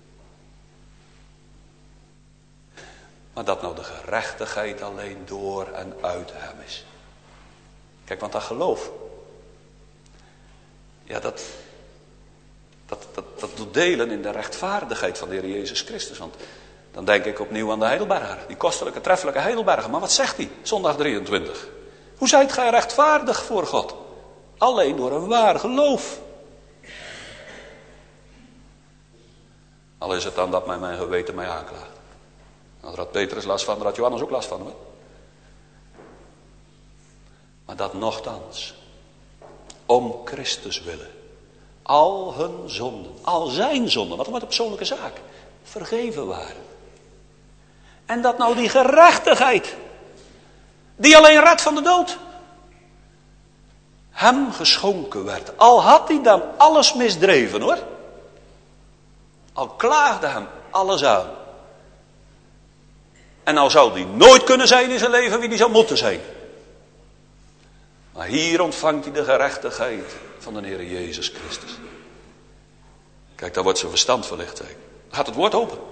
Maar dat nou de gerechtigheid alleen door en uit hem is. Kijk, want dat geloof. Ja, dat doet delen in de rechtvaardigheid van de Heer Jezus Christus. Want dan denk ik opnieuw aan de Heidelberger. Die kostelijke, treffelijke Heidelberger. Maar wat zegt hij? Zondag 23. Hoe zijt gij rechtvaardig voor God? Alleen door een waar geloof. Al is het dan dat mijn geweten mij aanklaagt. Nou, daar had Petrus last van, daar had Johannes ook last van. Hoor. Maar dat nochtans. Om Christus willen. Al hun zonden, al zijn zonden, wat een persoonlijke zaak, vergeven waren. En dat nou die gerechtigheid, die alleen redt van de dood, hem geschonken werd. Al had hij dan alles misdreven hoor. Al klaagde hem alles aan. En al zou hij nooit kunnen zijn in zijn leven wie hij zou moeten zijn. Maar hier ontvangt hij de gerechtigheid van de Heer Jezus Christus. Kijk, daar wordt zijn verstand verlicht. Dan gaat het woord open.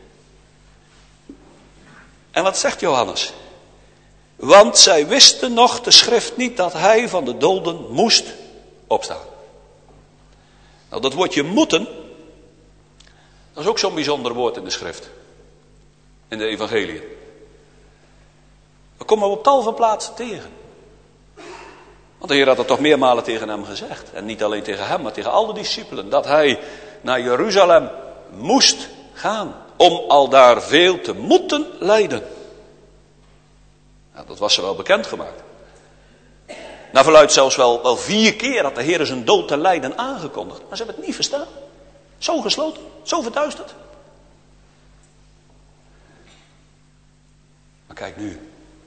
En wat zegt Johannes? Want zij wisten nog de schrift niet dat hij van de doden moest opstaan. Nou, dat woordje moeten, dat is ook zo'n bijzonder woord in de schrift. In de evangelie. We komen op tal van plaatsen tegen. Want de Heer had het toch meermalen tegen hem gezegd. En niet alleen tegen hem, maar tegen al de discipelen. Dat hij naar Jeruzalem moest gaan. Om al daar veel te moeten lijden. Nou, dat was ze wel bekendgemaakt. Naar verluidt zelfs wel 4 keer had de Heer zijn dood te lijden aangekondigd. Maar ze hebben het niet verstaan. Zo gesloten, zo verduisterd. Maar kijk nu.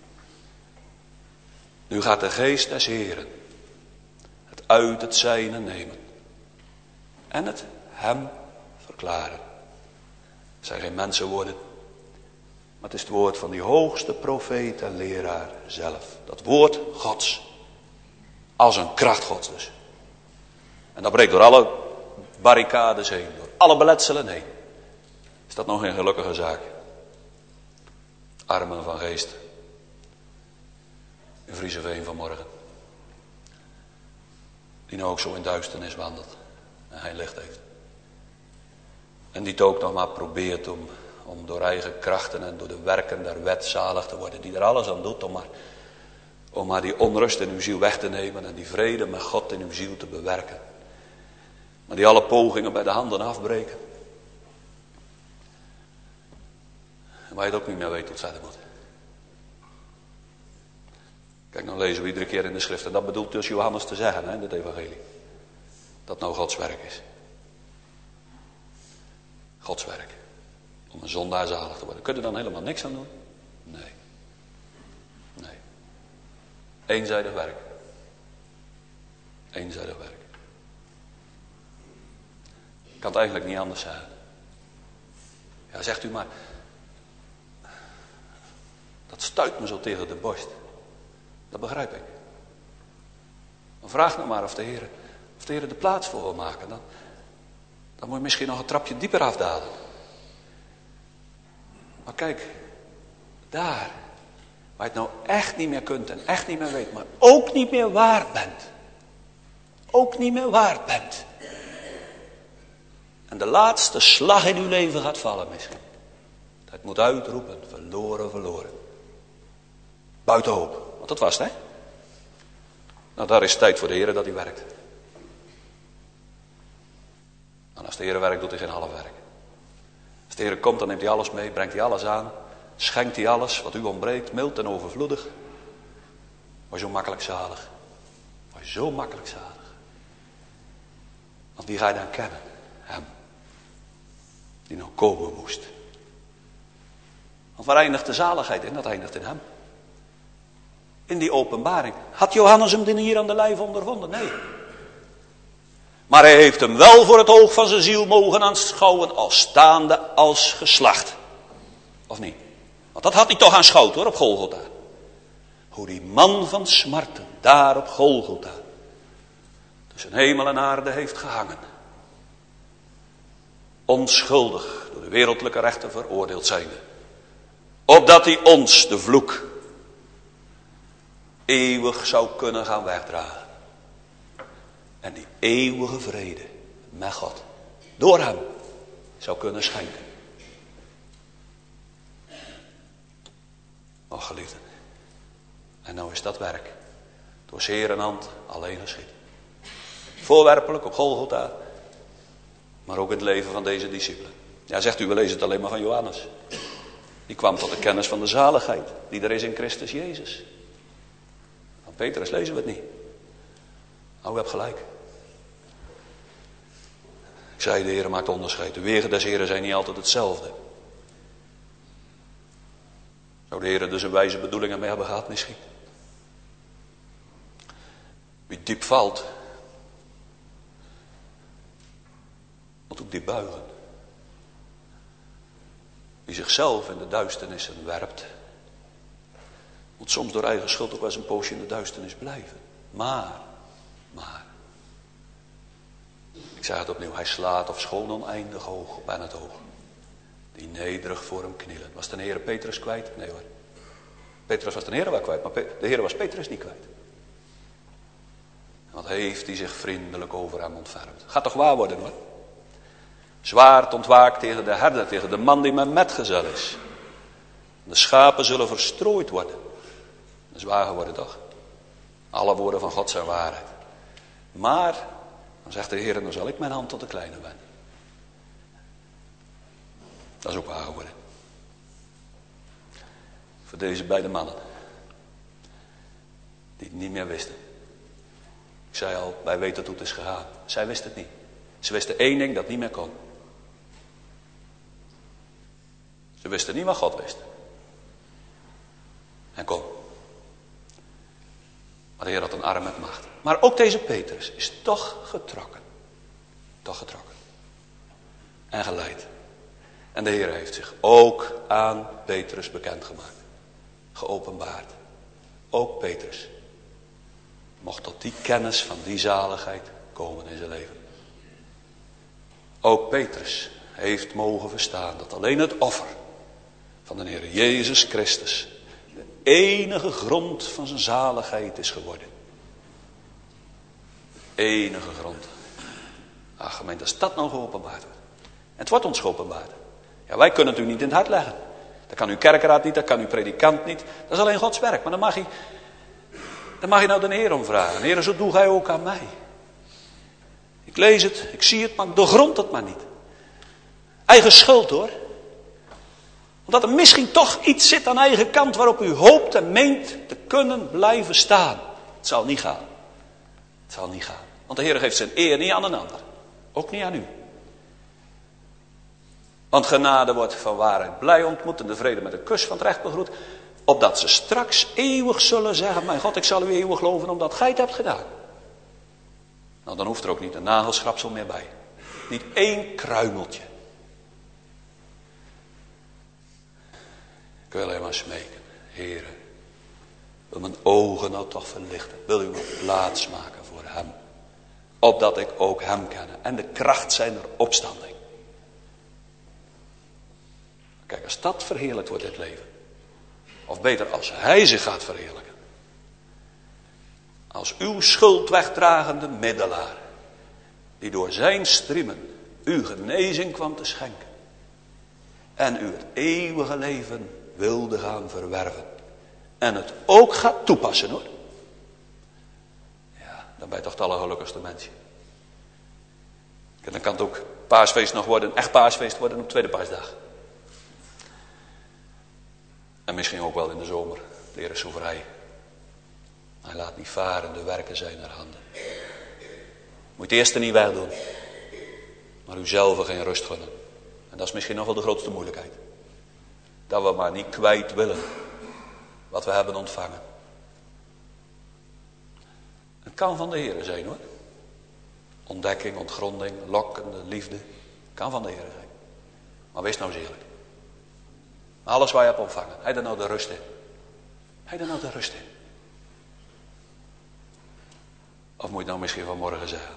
Nu gaat de geest des Heren het uit het zijne nemen. En het hem verklaren. Het zijn geen mensenwoorden. Maar het is het woord van die hoogste profeet en leraar zelf. Dat woord Gods. Als een kracht Gods dus. En dat breekt door alle barricades heen. Door alle beletselen heen. Is dat nog geen gelukkige zaak? Armen van geest. In Vriezeveen vanmorgen. Die nou ook zo in duisternis wandelt. En geen licht heeft. En die het ook nog maar probeert om door eigen krachten en door de werken der wet zalig te worden. Die er alles aan doet om maar die onrust in uw ziel weg te nemen. En die vrede met God in uw ziel te bewerken. Maar die alle pogingen bij de handen afbreken. En waar je het ook niet meer weet hoe het verder moet. Kijk, nou lezen we iedere keer in de schrift. En dat bedoelt dus Johannes te zeggen in het evangelie. Dat nou Gods werk is. Gods werk. Om een zondaar zalig te worden. Kun je er dan helemaal niks aan doen? Nee. Eenzijdig werk. Eenzijdig werk. Ik kan het eigenlijk niet anders zeggen. Ja, zegt u maar. Dat stuit me zo tegen de borst. Dat begrijp ik. Dan vraag nou maar of de Heer de plaats voor wil maken. Dan moet je misschien nog een trapje dieper afdalen. Maar kijk, daar, waar je het nou echt niet meer kunt en echt niet meer weet, maar ook niet meer waard bent. Ook niet meer waard bent. En de laatste slag in uw leven gaat vallen misschien. Dat het moet uitroepen, verloren, verloren. Buiten hoop, want dat was het, hè? Nou, daar is tijd voor de Heer dat hij werkt. En als de Heer werkt, doet hij geen half werk. Als de Heer komt, dan neemt hij alles mee, brengt hij alles aan. Schenkt hij alles wat u ontbreekt, mild en overvloedig. Maar zo makkelijk zalig. Maar zo makkelijk zalig. Want wie ga je dan kennen? Hem. Die nog komen moest. Want waar eindigt de zaligheid in? Dat eindigt in hem. In die openbaring. Had Johannes hem hier aan de lijf ondervonden? Nee. Maar hij heeft hem wel voor het oog van zijn ziel mogen aanschouwen als staande als geslacht. Of niet? Want dat had hij toch aanschouwd hoor, op Golgotha. Hoe die man van smarten daar op Golgotha tussen hemel en aarde heeft gehangen. Onschuldig door de wereldlijke rechter veroordeeld zijnde. Opdat hij ons, de vloek, eeuwig zou kunnen gaan wegdragen. En die eeuwige vrede met God door hem zou kunnen schenken. Och geliefden. En nou is dat werk door 's Heeren hand alleen geschied. Voorwerpelijk op Golgotha, maar ook in het leven van deze discipelen. Ja, zegt u, we lezen het alleen maar van Johannes. Die kwam tot de kennis van de zaligheid die er is in Christus Jezus. Van Petrus lezen we het niet. Nou, u hebt gelijk. Ik zei, de Heer maakt onderscheid. De wegen des Heeren zijn niet altijd hetzelfde. Zou de Heer er dus een wijze bedoelingen mee hebben gehad misschien? Wie diep valt, moet ook diep buigen. Wie zichzelf in de duisternissen werpt, moet soms door eigen schuld ook wel eens een poosje in de duisternis blijven. Maar, ik zeg het opnieuw, hij slaat of schoon oneindig hoog op aan het oog. Die nederig voor hem knielen. Was de Heer Petrus kwijt? Nee hoor. Petrus was de Heer wel kwijt, maar de Heer was Petrus niet kwijt. Want heeft hij zich vriendelijk over hem ontfermd. Gaat toch waar worden hoor. Zwaard ontwaakt tegen de herder, tegen de man die mijn metgezel is. De schapen zullen verstrooid worden. Dat is waar geworden toch? Alle woorden van God zijn waarheid. Maar, dan zegt de Heer, dan zal ik mijn hand tot de kleine wenden. Dat is ook waar geworden. Voor deze beide mannen. Die het niet meer wisten. Ik zei al, wij weten hoe het is gegaan. Zij wisten het niet. Ze wisten één ding dat niet meer kon. Ze wisten niet wat God wist. En kon. Maar de Heer had een arm met macht. Maar ook deze Petrus is toch getrokken. Toch getrokken. En geleid. En de Heer heeft zich ook aan Petrus bekendgemaakt. Geopenbaard. Ook Petrus mocht tot die kennis van die zaligheid komen in zijn leven. Ook Petrus heeft mogen verstaan dat alleen het offer van de Heer Jezus Christus de enige grond van zijn zaligheid is geworden. De enige grond. Ach gemeente, als dat nou geopenbaard wordt. En het wordt ons geopenbaard. Ja, wij kunnen het u niet in het hart leggen. Dat kan uw kerkraad niet, dat kan uw predikant niet. Dat is alleen Gods werk. Maar dan mag je nou de Heer om vragen. Heer, zo doe gij ook aan mij. Ik lees het, ik zie het, maar ik doorgrond het maar niet. Eigen schuld hoor. Omdat er misschien toch iets zit aan eigen kant waarop u hoopt en meent te kunnen blijven staan. Het zal niet gaan. Het zal niet gaan. Want de Heer geeft zijn eer niet aan een ander. Ook niet aan u. Want genade wordt van waarheid blij ontmoet en de vrede met een kus van het recht begroet. Opdat ze straks eeuwig zullen zeggen, mijn God, ik zal u eeuwig loven omdat gij het hebt gedaan. Nou, dan hoeft er ook niet een nagelschrapsel meer bij. Niet één kruimeltje. Ik wil alleen maar smeken. Heere, wil mijn ogen nou toch verlichten. Wil u me plaats maken voor hem. Opdat ik ook hem ken. En de kracht zijner opstanding. Kijk, als dat verheerlijkt wordt in het leven. Of beter, als hij zich gaat verheerlijken. Als uw schuldwegdragende middelaar. Die door zijn striemen uw genezing kwam te schenken. En u het eeuwige leven wilde gaan verwerven. En het ook gaat toepassen hoor. Ja, dan ben je toch het allergelukkigste mensje. En dan kan het ook paasfeest nog worden, een echt paasfeest worden op tweede paasdag. En misschien ook wel in de zomer. De Heer is zo vrij. Hij laat niet varen de werken zijner handen. Moet het eerste niet wegdoen. Maar u zelf geen rust gunnen. En dat is misschien nog wel de grootste moeilijkheid. Dat we maar niet kwijt willen. Wat we hebben ontvangen. Het kan van de Heer zijn hoor. Ontdekking, ontgronding, lokkende liefde. Kan van de Heer zijn. Maar wees nou eens eerlijk. Alles waar je hebt ontvangen. Hij er nou de rust in. Hij er nou de rust in. Of moet je nou misschien vanmorgen zeggen.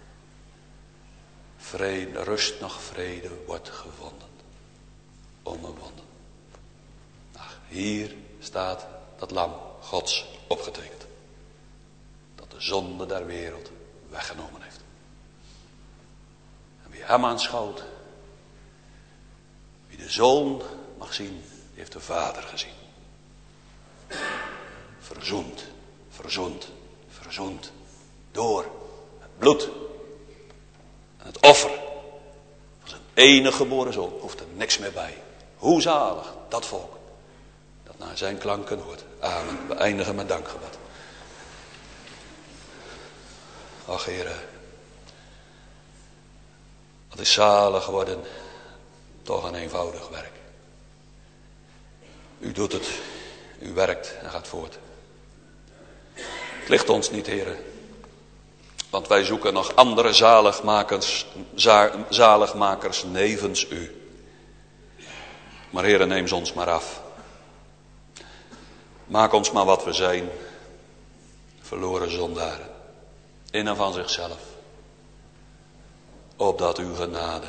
Vrede, rust nog vrede wordt gevonden. Omwonden. Ach, hier staat dat lam Gods opgetekend. Dat de zonde der wereld weggenomen heeft. En wie hem aanschouwt. Wie de Zoon mag zien, die heeft de Vader gezien. Verzoend, verzoend, verzoend. Door het bloed en het offer van zijn enige geboren zoon. Hoeft er niks meer bij. Hoe zalig dat volk dat naar zijn klanken hoort. Amen. We eindigen met dankgebed. Ach Heere, wat is zalig geworden. Toch een eenvoudig werk. U doet het, u werkt en gaat voort. Het ligt ons niet, Heere. Want wij zoeken nog andere zaligmakers nevens u. Maar Heere, neem ze ons maar af. Maak ons maar wat we zijn. Verloren zondaren. In en van zichzelf. Opdat uw genade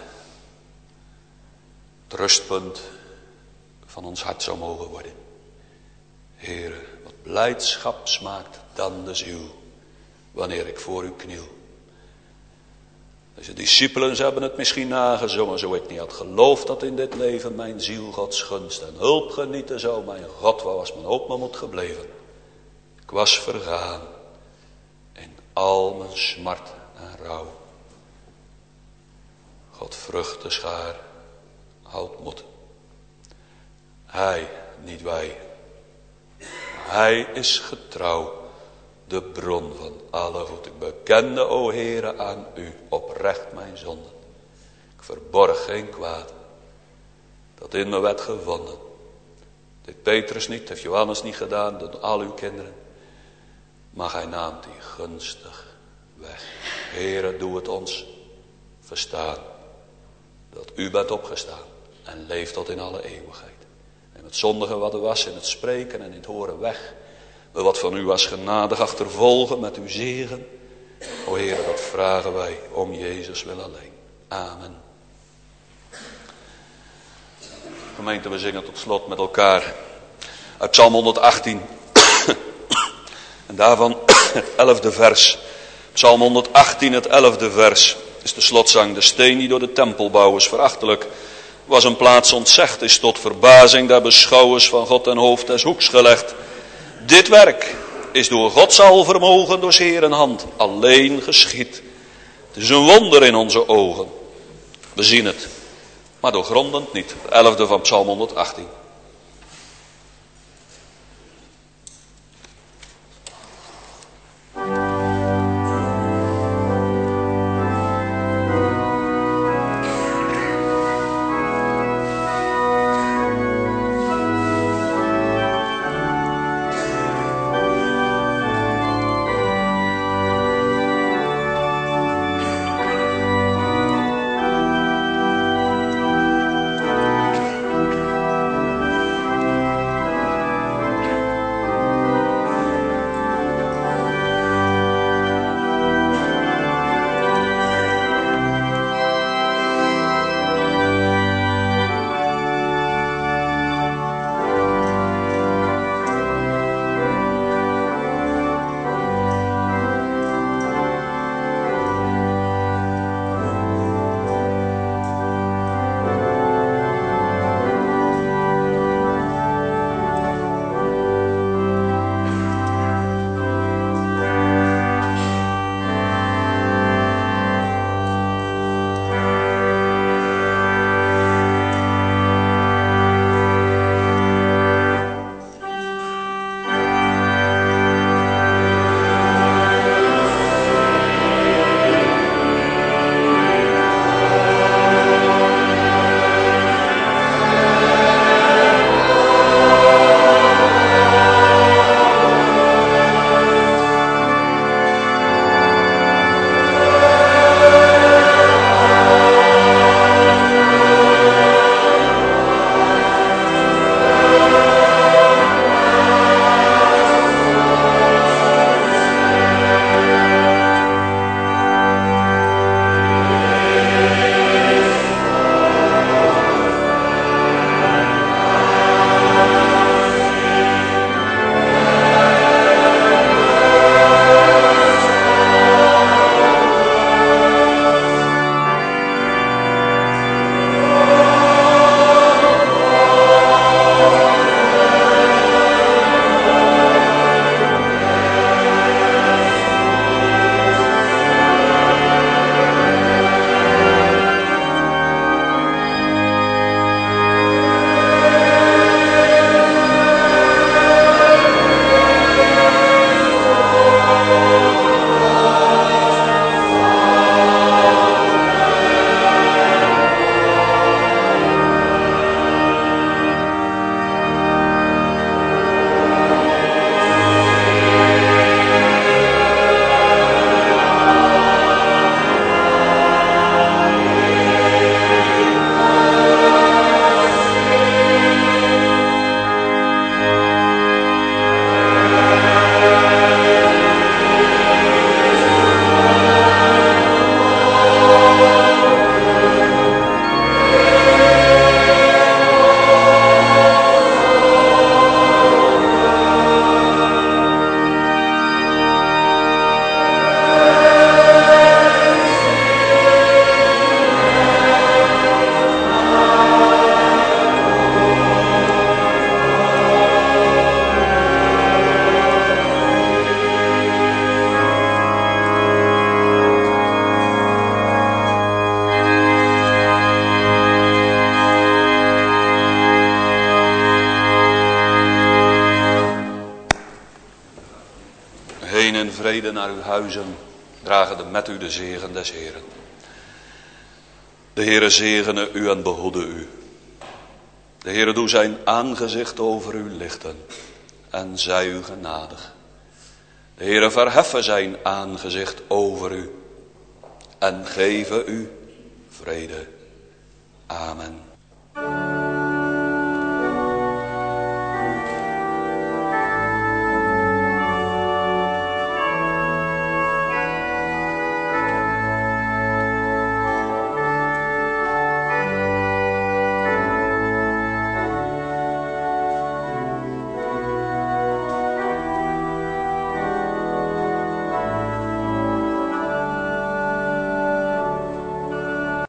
het rustpunt van ons hart zou mogen worden. Heere, wat blijdschap smaakt dan de ziel. Wanneer ik voor u kniel. Deze discipelen, ze hebben het misschien nagezongen. Zo ik niet had geloofd dat in dit leven mijn ziel Gods gunst en hulp genieten zou. Mijn God, waar was mijn hoop maar moet gebleven. Ik was vergaan in al mijn smart en rouw. God vruchten schaar, houdt moed. Hij, niet wij. Hij is getrouw. De bron van alle goed. Ik bekende, o Heere, aan u oprecht mijn zonden. Ik verborg geen kwaad dat in me werd gevonden. Dit Petrus niet, heeft Johannes niet gedaan, doen al uw kinderen. Maar hij naamt die gunstig weg. Heere, doe het ons verstaan. Dat u bent opgestaan en leeft tot in alle eeuwigheid. En het zondige wat er was in het spreken en in het horen weg. Wat van u was genadig achtervolgen met uw zegen. O Heere, dat vragen wij om Jezus wil alleen. Amen. Gemeente, we zingen tot slot met elkaar uit Psalm 118. En daarvan het 11e vers. Psalm 118, het 11e vers. Is de slotzang. De steen die door de tempelbouwers verachtelijk was een plaats ontzegd is tot verbazing der beschouwers van God ten hoofd des hoeks gelegd. Dit werk is door Gods alvermogen door 's Heeren hand alleen geschied. Het is een wonder in onze ogen. We zien het, maar doorgrondend niet. De 11e van Psalm 118. naar uw huizen, dragende met u de zegen des Heeren. De Heere zegene u en behoede u. De Heere doe zijn aangezicht over u lichten en zij u genadig. De Heere verheffe zijn aangezicht over u en geven u vrede. Amen.